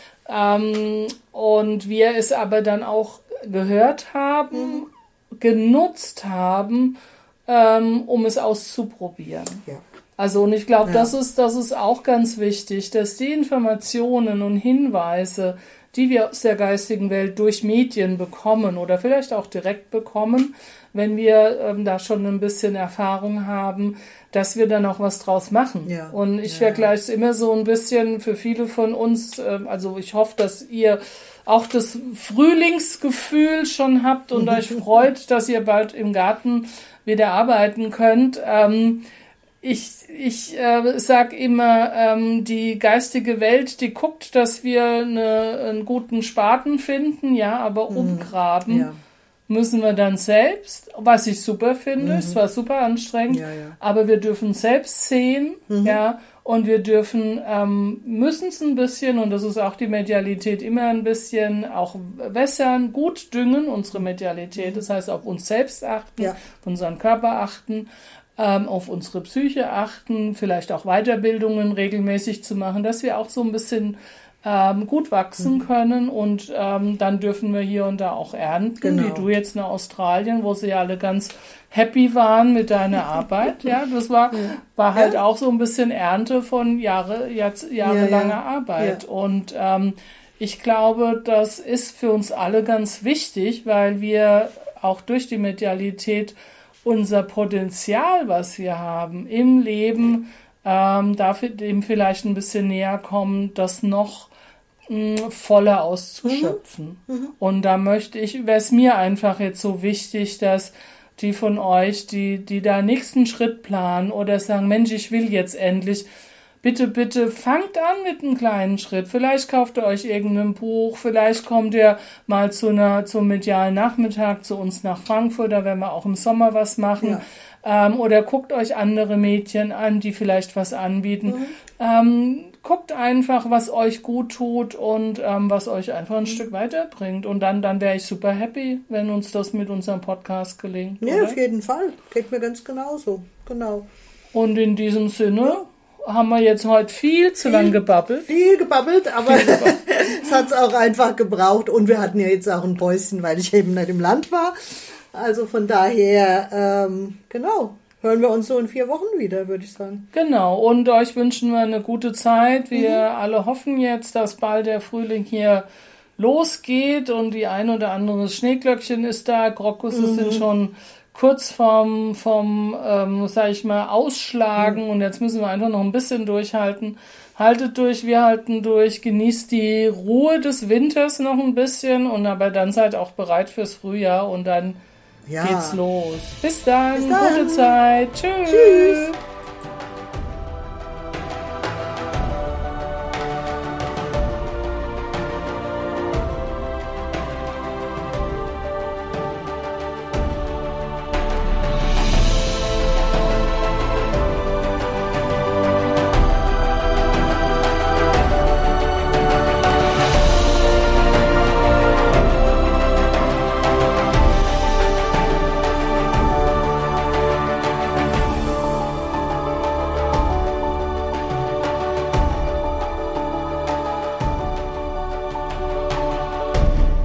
ähm, und wir es aber dann auch gehört haben, mhm. genutzt haben, ähm, um es auszuprobieren. Ja. Also und ich glaube, ja. das ist, das ist auch ganz wichtig, dass die Informationen und Hinweise, die wir aus der geistigen Welt durch Medien bekommen oder vielleicht auch direkt bekommen, wenn wir ähm, da schon ein bisschen Erfahrung haben, dass wir dann auch was draus machen. Ja. Und ich ja. vergleiche es immer so ein bisschen für viele von uns, äh, also ich hoffe, dass ihr auch das Frühlingsgefühl schon habt und euch freut, dass ihr bald im Garten wieder arbeiten könnt. Ähm, Ich, ich äh, sage immer, ähm, die geistige Welt, die guckt, dass wir eine, einen guten Spaten finden, ja, aber umgraben ja. müssen wir dann selbst, was ich super finde, mhm. es war super anstrengend, ja, ja. aber wir dürfen selbst sehen, mhm. ja, und wir dürfen, ähm, müssen es ein bisschen, und das ist auch die Medialität, immer ein bisschen auch wässern, gut düngen, unsere Medialität, das heißt auf uns selbst achten, ja. auf unseren Körper achten, auf unsere Psyche achten, vielleicht auch Weiterbildungen regelmäßig zu machen, dass wir auch so ein bisschen ähm, gut wachsen können und ähm, dann dürfen wir hier und da auch ernten, Genau. wie du jetzt in Australien, wo sie alle ganz happy waren mit deiner Arbeit. Ja, das war, war halt Ja. auch so ein bisschen Ernte von Jahre, Jahre, jahrelanger Ja, ja. Arbeit. Ja. Und ähm, ich glaube, das ist für uns alle ganz wichtig, weil wir auch durch die Medialität unser Potenzial, was wir haben im Leben, ähm, dafür dem vielleicht ein bisschen näher kommen, das noch mh, voller auszuschöpfen. Mhm. Und da möchte ich, wäre es mir einfach jetzt so wichtig, dass die von euch, die, die da nächsten Schritt planen oder sagen, Mensch, ich will jetzt endlich, bitte, bitte fangt an mit einem kleinen Schritt. Vielleicht kauft ihr euch irgendein Buch, vielleicht kommt ihr mal zu einer, zum medialen Nachmittag zu uns nach Frankfurt, da werden wir auch im Sommer was machen. Ja. Ähm, oder guckt euch andere Mädchen an, die vielleicht was anbieten. Mhm. Ähm, guckt einfach, was euch gut tut und ähm, was euch einfach ein mhm. Stück weiterbringt. Und dann, dann wäre ich super happy, wenn uns das mit unserem Podcast gelingt. Ja, oder? auf jeden Fall. Geht mir ganz genauso. Genau. Und in diesem Sinne haben wir jetzt heute viel zu lang gebabbelt. Viel gebabbelt, aber es hat es auch einfach gebraucht. Und wir hatten ja jetzt auch ein Päuschen, weil ich eben nicht im Land war. Also von daher, ähm, genau, hören wir uns so in vier Wochen wieder, würde ich sagen. Genau, und euch wünschen wir eine gute Zeit. Wir mhm. alle hoffen jetzt, dass bald der Frühling hier losgeht und die ein oder andere Schneeglöckchen ist da. Krokusse mhm. sind schon kurz vorm, vom, ähm, sag ich mal, Ausschlagen mhm. und jetzt müssen wir einfach noch ein bisschen durchhalten. Haltet durch, wir halten durch, genießt die Ruhe des Winters noch ein bisschen und aber dann seid auch bereit fürs Frühjahr und dann ja. geht's los. Bis dann, Bis dann. Gute Zeit. Tschüss. Tschüss.